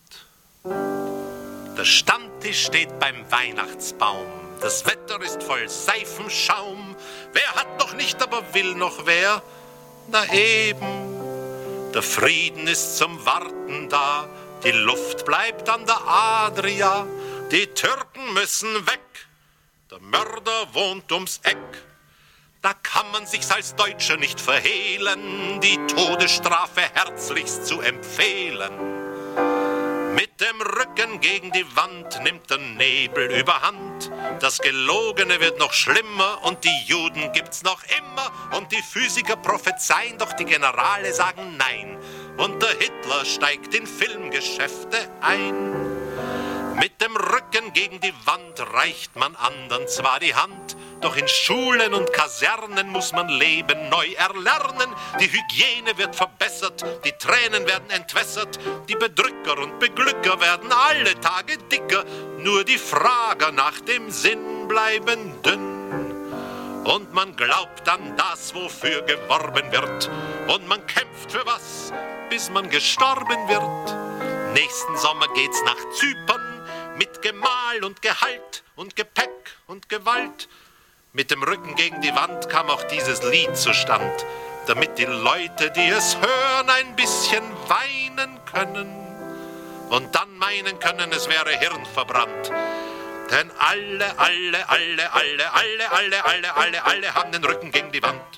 Der Stammtisch steht beim Weihnachtsbaum. Das Wetter ist voll Seifenschaum. Wer hat noch nicht, aber will noch wer? Na eben, der Frieden ist zum Warten da. Die Luft bleibt an der Adria. Die Türken müssen weg. Der Mörder wohnt ums Eck. Da kann man sich's als Deutscher nicht verhehlen, die Todesstrafe herzlichst zu empfehlen. Mit dem Rücken gegen die Wand nimmt der Nebel überhand. Das Gelogene wird noch schlimmer und die Juden gibt's noch immer. Und die Physiker prophezeien, doch die Generale sagen nein. Und der Hitler steigt in Filmgeschäfte ein. Mit dem Rücken gegen die Wand reicht man andern zwar die Hand, doch in Schulen und Kasernen muss man Leben neu erlernen. Die Hygiene wird verbessert, die Tränen werden entwässert, die Bedrücker und Beglücker werden alle Tage dicker, nur die Frager nach dem Sinn bleiben dünn. Und man glaubt an das, wofür geworben wird, und man kämpft für was, bis man gestorben wird. Nächsten Sommer geht's nach Zypern, mit Gemahl und Gehalt und Gepäck und Gewalt. Mit dem Rücken gegen die Wand kam auch dieses Lied zustand, damit die Leute, die es hören, ein bisschen weinen können und dann meinen können, es wäre hirnverbrannt. Denn alle, alle, alle, alle, alle, alle, alle, alle, alle haben den Rücken gegen die Wand.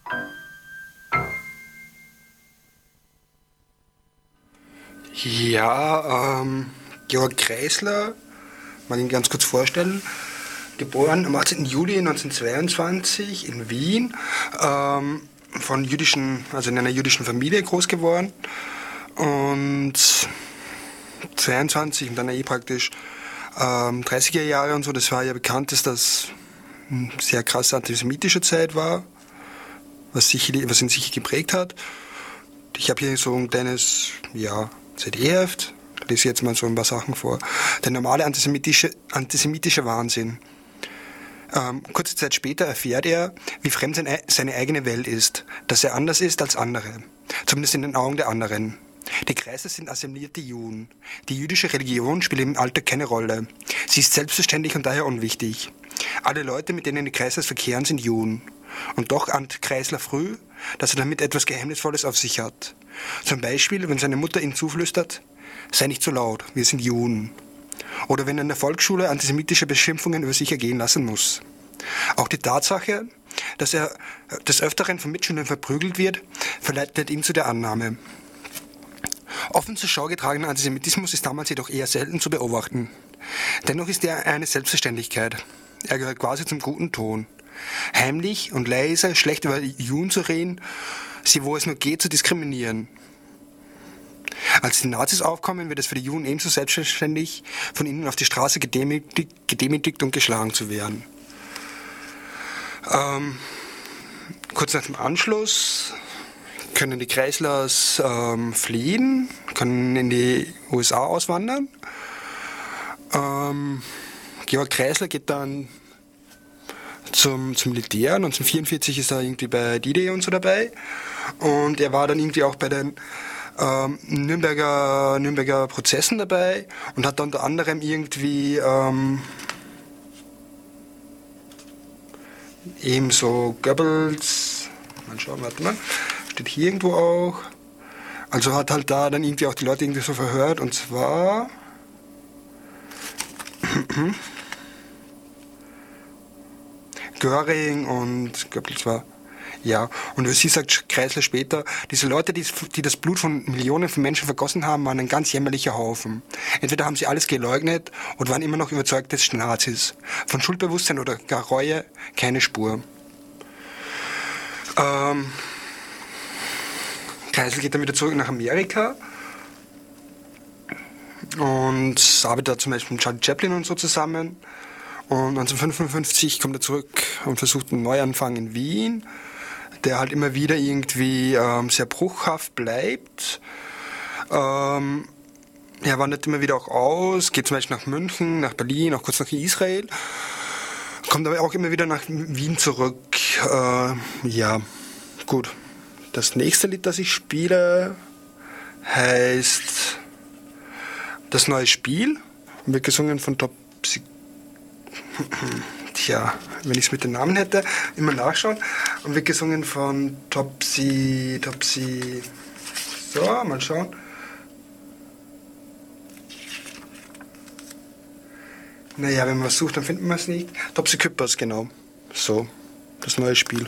Ja, ähm, Georg Kreisler, mal ihn ganz kurz vorstellen. Geboren am achtzehnten Juli neunzehnhundertzweiundzwanzig in Wien, ähm, von jüdischen, also in einer jüdischen Familie groß geworden. Und zweiundzwanzig und dann eh praktisch ähm, dreißiger Jahre und so, das war ja bekannt, dass das eine sehr krasse antisemitische Zeit war, was, sich, was ihn sicher geprägt hat. Ich habe hier so ein kleines, ja, Z D-Heft, da lese ich jetzt mal so ein paar Sachen vor. Der normale antisemitische, antisemitische Wahnsinn. Ähm, kurze Zeit später erfährt er, wie fremd seine, seine eigene Welt ist, dass er anders ist als andere, zumindest in den Augen der anderen. Die Kreisler sind assimilierte Juden. Die jüdische Religion spielt im Alltag keine Rolle. Sie ist selbstverständlich und daher unwichtig. Alle Leute, mit denen die Kreisler verkehren, sind Juden. Und doch ahnt Kreisler früh, dass er damit etwas Geheimnisvolles auf sich hat. Zum Beispiel, wenn seine Mutter ihm zuflüstert, sei nicht so laut, wir sind Juden. Oder wenn er in der Volksschule antisemitische Beschimpfungen über sich ergehen lassen muss. Auch die Tatsache, dass er des Öfteren von Mitschülern verprügelt wird, verleitet ihn zu der Annahme. Offen zur Schau getragener Antisemitismus ist damals jedoch eher selten zu beobachten. Dennoch ist er eine Selbstverständlichkeit. Er gehört quasi zum guten Ton. Heimlich und leise schlecht über Juden zu reden, sie wo es nur geht zu diskriminieren. Als die Nazis aufkommen, wird es für die Juden ebenso selbstverständlich, von ihnen auf die Straße gedemütigt, gedemütigt und geschlagen zu werden. Ähm, kurz nach dem Anschluss können die Kreislers ähm, fliehen, können in die U S A auswandern. Ähm, Georg Kreisler geht dann zum, zum Militär. neunzehnhundertvierundvierzig ist er irgendwie bei D-Day und so dabei. Und er war dann irgendwie auch bei den ähm, Nürnberger, Nürnberger Prozessen dabei und hat unter anderem irgendwie ähm, eben so Goebbels, mal schauen, warte mal, steht hier irgendwo auch. Also hat halt da dann irgendwie auch die Leute irgendwie so verhört, und zwar Göring und Goebbels war, ja. Und sie sagt Kreisler später, diese Leute, die, die das Blut von Millionen von Menschen vergossen haben, waren ein ganz jämmerlicher Haufen. Entweder haben sie alles geleugnet oder waren immer noch überzeugte Nazis. Von Schuldbewusstsein oder gar Reue keine Spur. Ähm, Kreisler geht dann wieder zurück nach Amerika und arbeitet da zum Beispiel mit Charlie Chaplin und so zusammen. Und neunzehnhundertfünfundfünfzig kommt er zurück und versucht einen Neuanfang in Wien, der halt immer wieder irgendwie ähm, sehr bruchhaft bleibt. Ähm, er wandert immer wieder auch aus, geht zum Beispiel nach München, nach Berlin, auch kurz nach Israel, kommt aber auch immer wieder nach Wien zurück. Äh, ja, gut. Das nächste Lied, das ich spiele, heißt Das neue Spiel und wird gesungen von Top Psy Tja, wenn ich es mit den Namen hätte, immer nachschauen. Und wird gesungen von Topsy, Topsy, so, mal schauen. Naja, wenn man was sucht, dann findet man es nicht. Topsy Küppers, genau. So, das neue Spiel.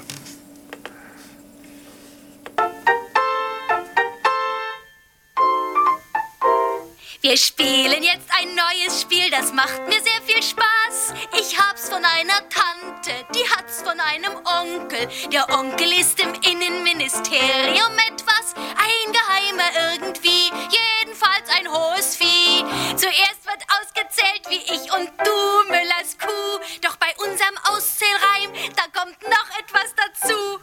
Wir spielen jetzt ein neues Spiel, das macht mir sehr viel Spaß. Ich hab's von einer Tante, die hat's von einem Onkel. Der Onkel ist im Innenministerium etwas, ein Geheimer irgendwie, jedenfalls ein hohes Vieh. Zuerst wird ausgezählt, Geld wie ich und du, Müllers Kuh. Doch bei unserem Auszählreim, da kommt noch etwas dazu.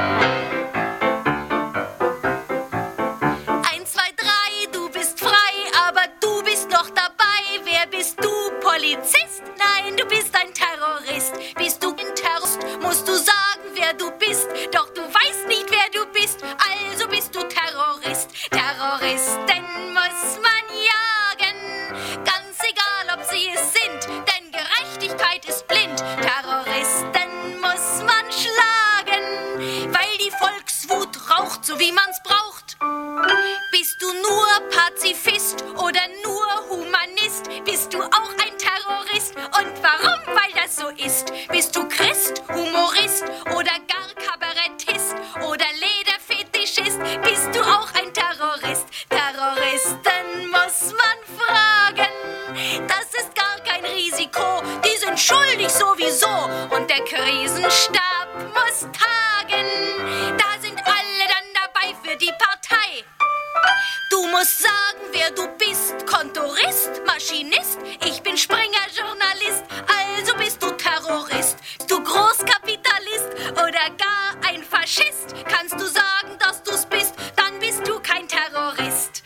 Eins, zwei, drei, du bist frei, aber du bist noch dabei. Wer bist du, Polizist? Nein, du bist ein Terrorist. Bist du ein Terrorist, musst du sagen, wer du bist. Doch du weißt nicht, wer du bist, also bist du Terrorist. Terroristen muss man jagen, ganz egal, ob sie es sind, denn Gerechtigkeit ist blind. Terroristen muss man schlagen, weil die Volkswut raucht, so wie man's braucht. Bist du nur Pazifist oder nur Humanist? Bist du auch ein Terrorist? Und warum? Weil das so ist. Bist du Christ, Humorist oder gar Kabarettist oder Lederfetischist? Bist du auch ein Terrorist? Terroristen muss man fragen. Das ist gar kein Risiko. Die sind schuldig sowieso. Und der Krisenstab muss tagen. Da sind alle dann dabei für die Partei. Du musst sagen, wer du bist. Kontorist, Maschinist, ich bin Springer-Journalist. Also bist du Terrorist. Bist du Großkapitalist oder gar ein Faschist? Kannst du sagen, dass du's bist, dann bist du kein Terrorist.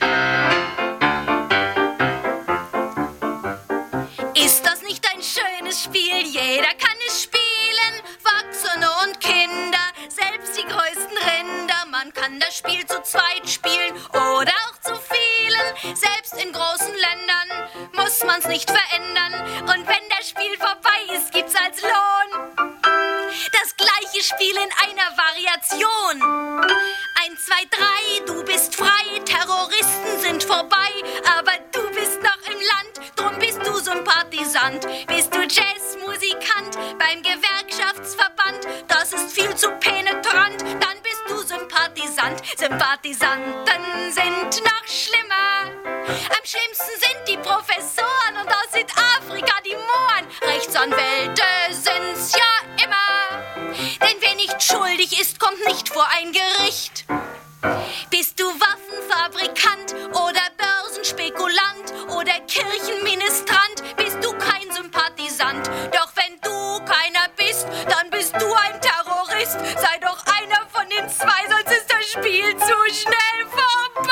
Ist das nicht ein schönes Spiel? Jeder kann es spielen, Erwachsene und Kinder, selbst die größten Rinder. Man kann das Spiel zu zweit spielen oder auch zu vielen. Selbst in großen Ländern muss man's nicht verändern. Und wenn das Spiel vorbei ist, gibt's als Lohn das gleiche Spiel in einer Variation. Eins, zwei, drei, du bist frei, Terroristen sind vorbei, aber du bist noch im Land, drum bist du Sympathisant. Bist du Jazzmusikant beim Gewerkschaftsverband, das ist viel zu penetrant, dann bist du Sympathisant. Sympathisanten sind noch schlimmer. Am schlimmsten sind die Professoren und aus Südafrika die Mohren. Rechtsanwälte sind's ja immer, denn wer nicht schuldig ist, kommt nicht vor ein Gericht. Bist du Waffenfabrikant oder Börsenspekulant oder Kirchenministrant, bist du kein Sympathisant. Doch wenn du keiner bist, dann bist du ein Terrorist. Sei doch einer von den zwei, sonst ist das Spiel zu schnell vorbei.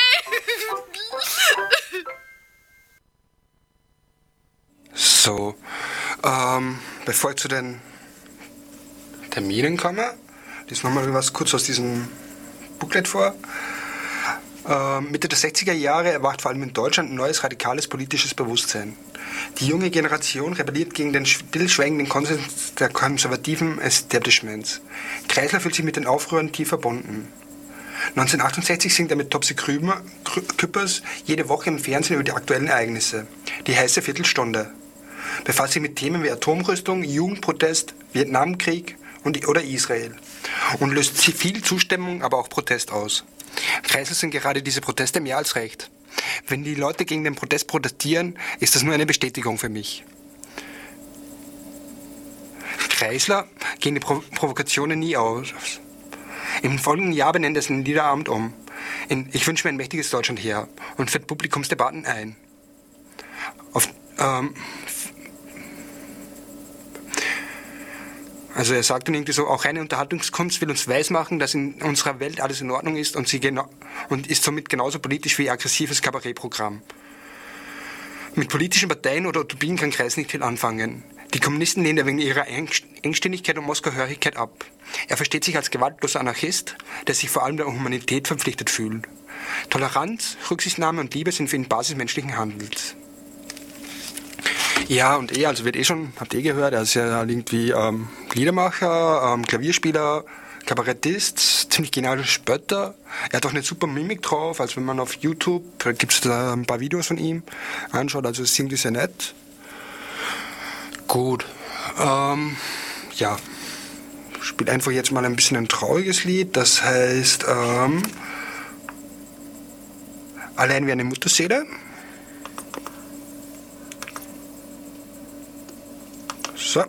So, ähm, bevor ich zu den Terminen komme, lese nochmal was kurz aus diesem Booklet vor. Äh, Mitte der sechziger Jahre erwacht vor allem in Deutschland ein neues radikales politisches Bewusstsein. Die junge Generation rebelliert gegen den stillschweigenden Konsens der konservativen Establishments. Kreisler fühlt sich mit den Aufrührern tief verbunden. neunzehnhundertachtundsechzig singt er mit Topsy Küppers jede Woche im Fernsehen über die aktuellen Ereignisse. Die heiße Viertelstunde. Befasst sich mit Themen wie Atomrüstung, Jugendprotest, Vietnamkrieg und, oder Israel. Und löst viel Zustimmung, aber auch Protest aus. Kreisler sind gerade diese Proteste mehr als recht. Wenn die Leute gegen den Protest protestieren, ist das nur eine Bestätigung für mich. Kreisler gehen die Pro- Provokationen nie aus. Im folgenden Jahr benennt es ein Liederabend um. In Ich wünsche mir ein mächtiges Deutschland her und führt Publikumsdebatten ein. Auf, ähm, also er sagt dann irgendwie so, auch reine Unterhaltungskunst will uns weismachen, dass in unserer Welt alles in Ordnung ist und, sie gena- und ist somit genauso politisch wie aggressives Kabarettprogramm. Mit politischen Parteien oder Utopien kann Kreis nicht viel anfangen. Die Kommunisten lehnen er wegen ihrer Engständigkeit und Moskauhörigkeit ab. Er versteht sich als gewaltloser Anarchist, der sich vor allem der Humanität verpflichtet fühlt. Toleranz, Rücksichtnahme und Liebe sind für ihn Basis menschlichen Handels. Ja, und er, also wird eh schon, habt ihr gehört, er ist ja irgendwie ähm, Liedermacher, ähm, Klavierspieler, Kabarettist, ziemlich genialer Spötter. Er hat auch eine super Mimik drauf, also wenn man auf YouTube, gibt es da ein paar Videos von ihm, anschaut, also es singt sehr nett. Gut, ähm, ja, spielt einfach jetzt mal ein bisschen ein trauriges Lied, das heißt, ähm, Allein wie eine Mutterseele. So.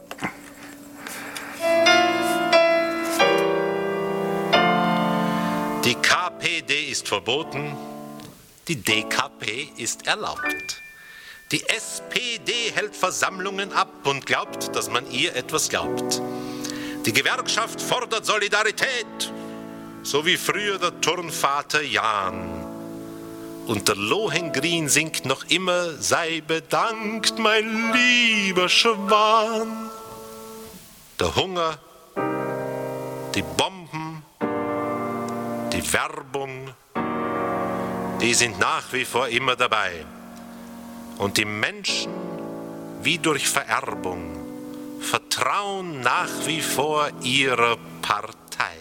Die K P D ist verboten, die D K P ist erlaubt. Die S P D hält Versammlungen ab und glaubt, dass man ihr etwas glaubt. Die Gewerkschaft fordert Solidarität, so wie früher der Turnvater Jan. Und der Lohengrin singt noch immer, sei bedankt, mein lieber Schwan. Der Hunger, die Bomben, die Werbung, die sind nach wie vor immer dabei. Und die Menschen, wie durch Vererbung, vertrauen nach wie vor ihrer Partei.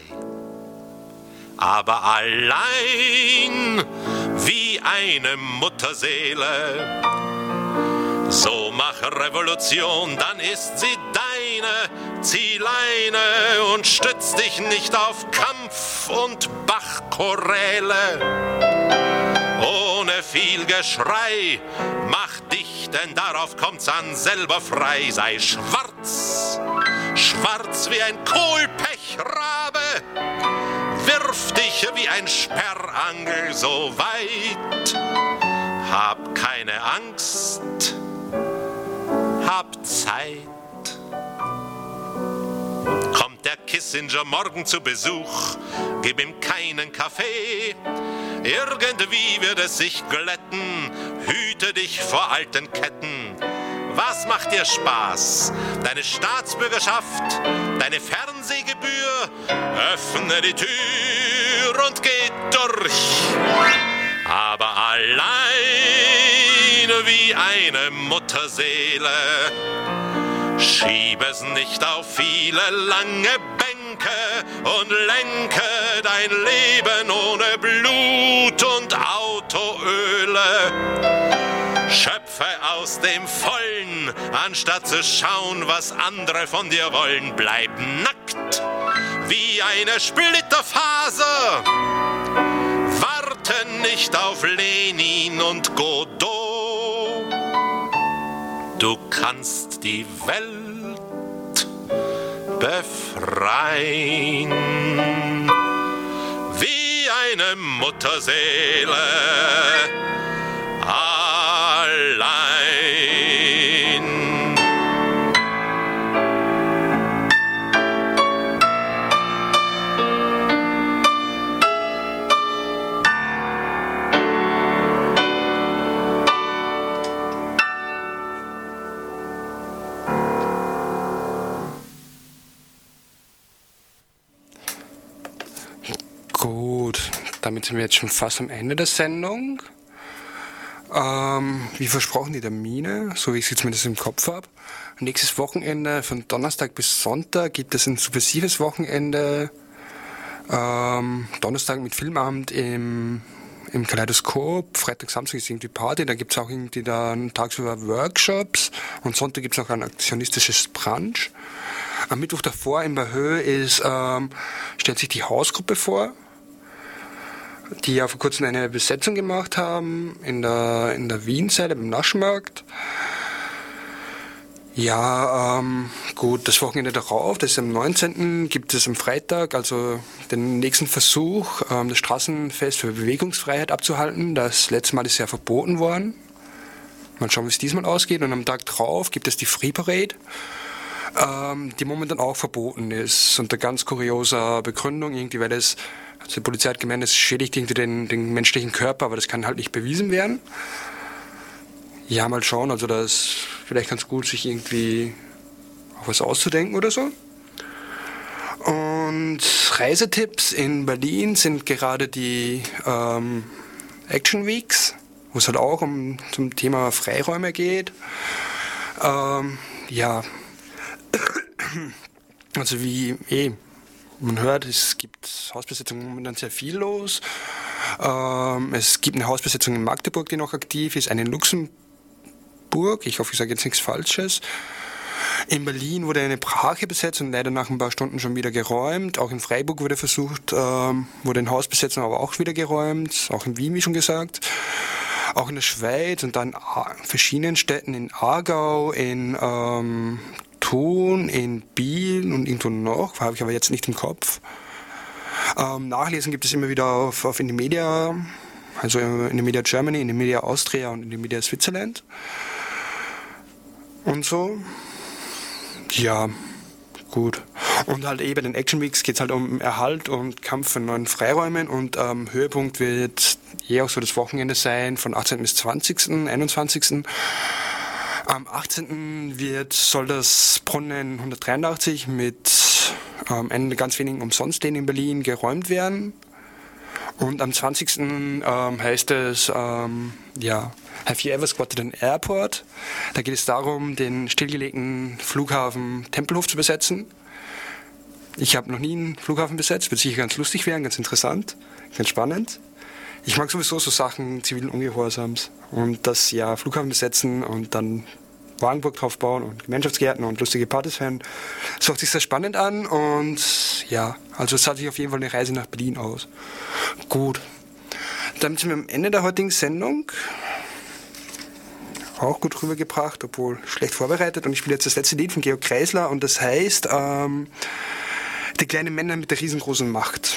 Aber allein wie eine Mutterseele, so mach Revolution, dann ist sie deine, zieh Leine und stütz dich nicht auf Kampf und Bachchoräle. Ohne viel Geschrei, mach dich, denn darauf kommt's an, selber frei. Sei schwarz, schwarz wie ein Kohlpechrabe, wirf dich wie ein Sperrangel so weit. Hab keine Angst, hab Zeit. Kommt der Kissinger morgen zu Besuch, gib ihm keinen Kaffee. Irgendwie wird es sich glätten, hüte dich vor alten Ketten. Was macht dir Spaß? Deine Staatsbürgerschaft, deine Fernsehgebühr? Öffne die Tür und geh durch. Aber allein wie eine Mutterseele, schieb es nicht auf viele lange Bänke und lenke dein Leben ohne Blut und Autoöle. Schöpfe aus dem Vollen, anstatt zu schauen, was andere von dir wollen. Bleib nackt wie eine Splitterfaser. Warte nicht auf Lenin und Godot. Du kannst die Welt befreien wie eine Mutterseele allein. Gut, damit sind wir jetzt schon fast am Ende der Sendung. Ähm, wie versprochen, die Termine, so wie ich sie zumindest im Kopf habe. Nächstes Wochenende, von Donnerstag bis Sonntag, gibt es ein subversives Wochenende. Ähm, Donnerstag mit Filmabend im, im Kaleidoskop. Freitag, Samstag ist irgendwie Party. Da gibt es auch irgendwie dann tagsüber Workshops. Und Sonntag gibt es auch ein aktionistisches Brunch. Am Mittwoch davor in Bahö ist, ähm, stellt sich die Hausgruppe vor, die ja vor kurzem eine Besetzung gemacht haben in der, in der Wien-Seite beim Naschmarkt. Ja, ähm, gut, das Wochenende darauf, das ist am neunzehnten gibt es am Freitag, also den nächsten Versuch, ähm, das Straßenfest für Bewegungsfreiheit abzuhalten. Das letzte Mal ist ja verboten worden. Mal schauen, wie es diesmal ausgeht. Und am Tag drauf gibt es die Free Parade, ähm, die momentan auch verboten ist, unter ganz kurioser Begründung, irgendwie, weil das, also die Polizei hat gemeint, es schädigt irgendwie den, den menschlichen Körper, aber das kann halt nicht bewiesen werden. Ja, mal schauen, also das ist vielleicht ganz gut, sich irgendwie auch was auszudenken oder so. Und Reisetipps in Berlin sind gerade die ähm, Action Weeks, wo es halt auch um zum Thema Freiräume geht. Ähm, ja, also wie eh, man hört, es gibt Hausbesetzungen momentan sehr viel los. Ähm, es gibt eine Hausbesetzung in Magdeburg, die noch aktiv ist, eine in Luxemburg. Ich hoffe, ich sage jetzt nichts Falsches. In Berlin wurde eine Brache besetzt und leider nach ein paar Stunden schon wieder geräumt. Auch in Freiburg wurde versucht, ähm, wurde eine Hausbesetzung aber auch wieder geräumt. Auch in Wien, wie schon gesagt. Auch in der Schweiz und dann in verschiedenen Städten, in Aargau, in ähm, Thun, in Biel und irgendwo noch, habe ich aber jetzt nicht im Kopf. Ähm, Nachlesen gibt es immer wieder auf, auf Indymedia, also in Indymedia Germany, in Indymedia Austria und in Indymedia Switzerland. und so. Ja, gut. Und halt eben bei den Action Weeks geht es halt um Erhalt und Kampf von neuen Freiräumen und ähm, Höhepunkt wird eh auch so das Wochenende sein, von achtzehnten bis zwanzigsten, einundzwanzigsten Am achtzehnten wird, soll das Brunnen hundertdreiundachtzig mit ähm, Ende ganz wenigen Umsonstläden in Berlin geräumt werden. Und am zwanzigsten Ähm, heißt es, ähm, ja, Have you ever squatted an airport? Da geht es darum, den stillgelegten Flughafen Tempelhof zu besetzen. Ich habe noch nie einen Flughafen besetzt, wird sicher ganz lustig werden, ganz interessant, ganz spannend. Ich mag sowieso so Sachen zivilen Ungehorsams und das ja Flughafen besetzen und dann Wagenburg drauf bauen und Gemeinschaftsgärten und lustige Partys feiern. Das hört sich sehr spannend an und ja, also es hat sich auf jeden Fall eine Reise nach Berlin aus. Gut, damit sind wir am Ende der heutigen Sendung. Auch gut rübergebracht, obwohl schlecht vorbereitet. Und ich spiele jetzt das letzte Lied von Georg Kreisler und das heißt ähm, Die kleinen Männer mit der riesengroßen Macht.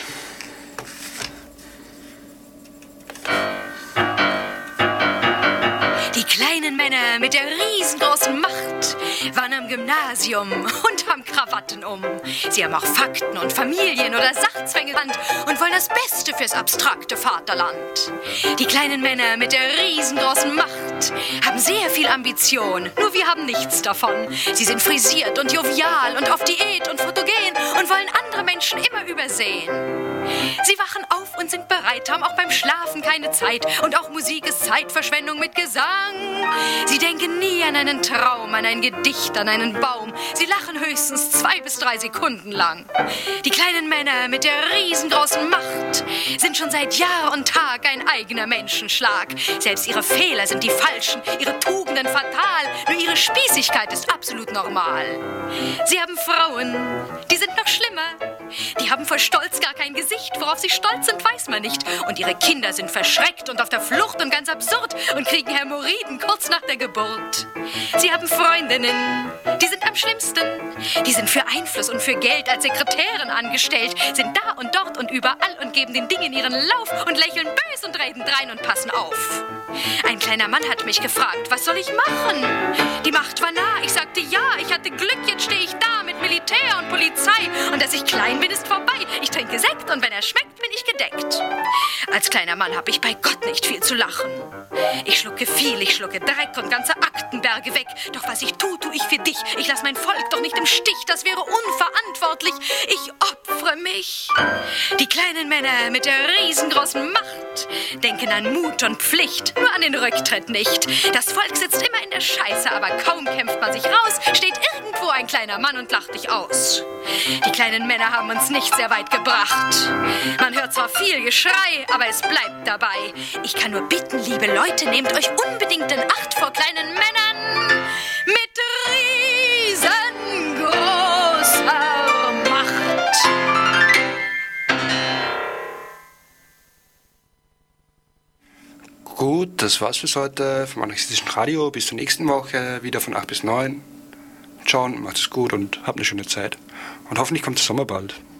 Die kleinen Männer mit der riesengroßen Macht waren am Gymnasium und haben Krawatten um. Sie haben auch Fakten und Familien oder Sachzwänge genannt und wollen das Beste fürs abstrakte Vaterland. Die kleinen Männer mit der riesengroßen Macht haben sehr viel Ambition, nur wir haben nichts davon. Sie sind frisiert und jovial und auf Diät und fotogen und wollen andere Menschen immer übersehen. Sie wachen auf und sind bereit, haben auch beim Schlafen keine Zeit und auch Musik ist Zeitverschwendung mit Gesang. Sie denken nie an einen Traum, an ein Gedicht, an einen Baum. Sie lachen höchstens zwei bis drei Sekunden lang. Die kleinen Männer mit der riesengroßen Macht sind schon seit Jahr und Tag ein eigener Menschenschlag. Selbst ihre Fehler sind die falschen, ihre Tugenden fatal, nur ihre Spießigkeit ist absolut normal. Sie haben Frauen, die sind noch schlimmer. Die haben vor Stolz gar kein Gesicht, worauf sie stolz sind, weiß man nicht. Und ihre Kinder sind verschreckt und auf der Flucht und ganz absurd und kriegen Hämorrhoiden kurz nach der Geburt. Sie haben Freundinnen, die sind am schlimmsten. Die sind für Einfluss und für Geld als Sekretärin angestellt, sind da und dort und überall und geben den Dingen ihren Lauf und lächeln bös und reden drein und passen auf. Ein kleiner Mann hat mich gefragt, was soll ich machen? Die Macht war nah, ich sagte ja, ich hatte Glück, jetzt stehe ich da mit Militär und Polizei. Und dass ich klein bin, ist vorbei. Ich trinke Sekt und wenn er schmeckt, bin ich gedeckt. Als kleiner Mann habe ich bei Gott nicht viel zu lachen. Ich schlucke viel, ich schlucke Dreck und ganze Aktenberge weg. Doch was ich tue, tue ich für dich. Ich lasse mein Volk doch nicht im Stich, das wäre unverantwortlich. Ich opfere mich. Die kleinen Männer mit der riesengroßen Macht denken an Mut und Pflicht, nur an den Rücktritt nicht. Das Volk sitzt immer in der Scheiße, aber kaum kämpft man sich raus, steht irgendwo ein kleiner Mann und lacht dich aus. Die kleinen Männer haben uns nicht sehr weit gebracht. Man hört zwar viel Geschrei, aber es bleibt dabei. Ich kann nur bitten, liebe Leute, nehmt euch unbedingt in Acht vor kleinen Männern mit riesengroßer Macht. Gut, das war's fürs heute vom Anarchistischen Radio. Bis zur nächsten Woche, wieder von acht bis neun. Ciao, macht es gut und habt eine schöne Zeit. Und hoffentlich kommt der Sommer bald.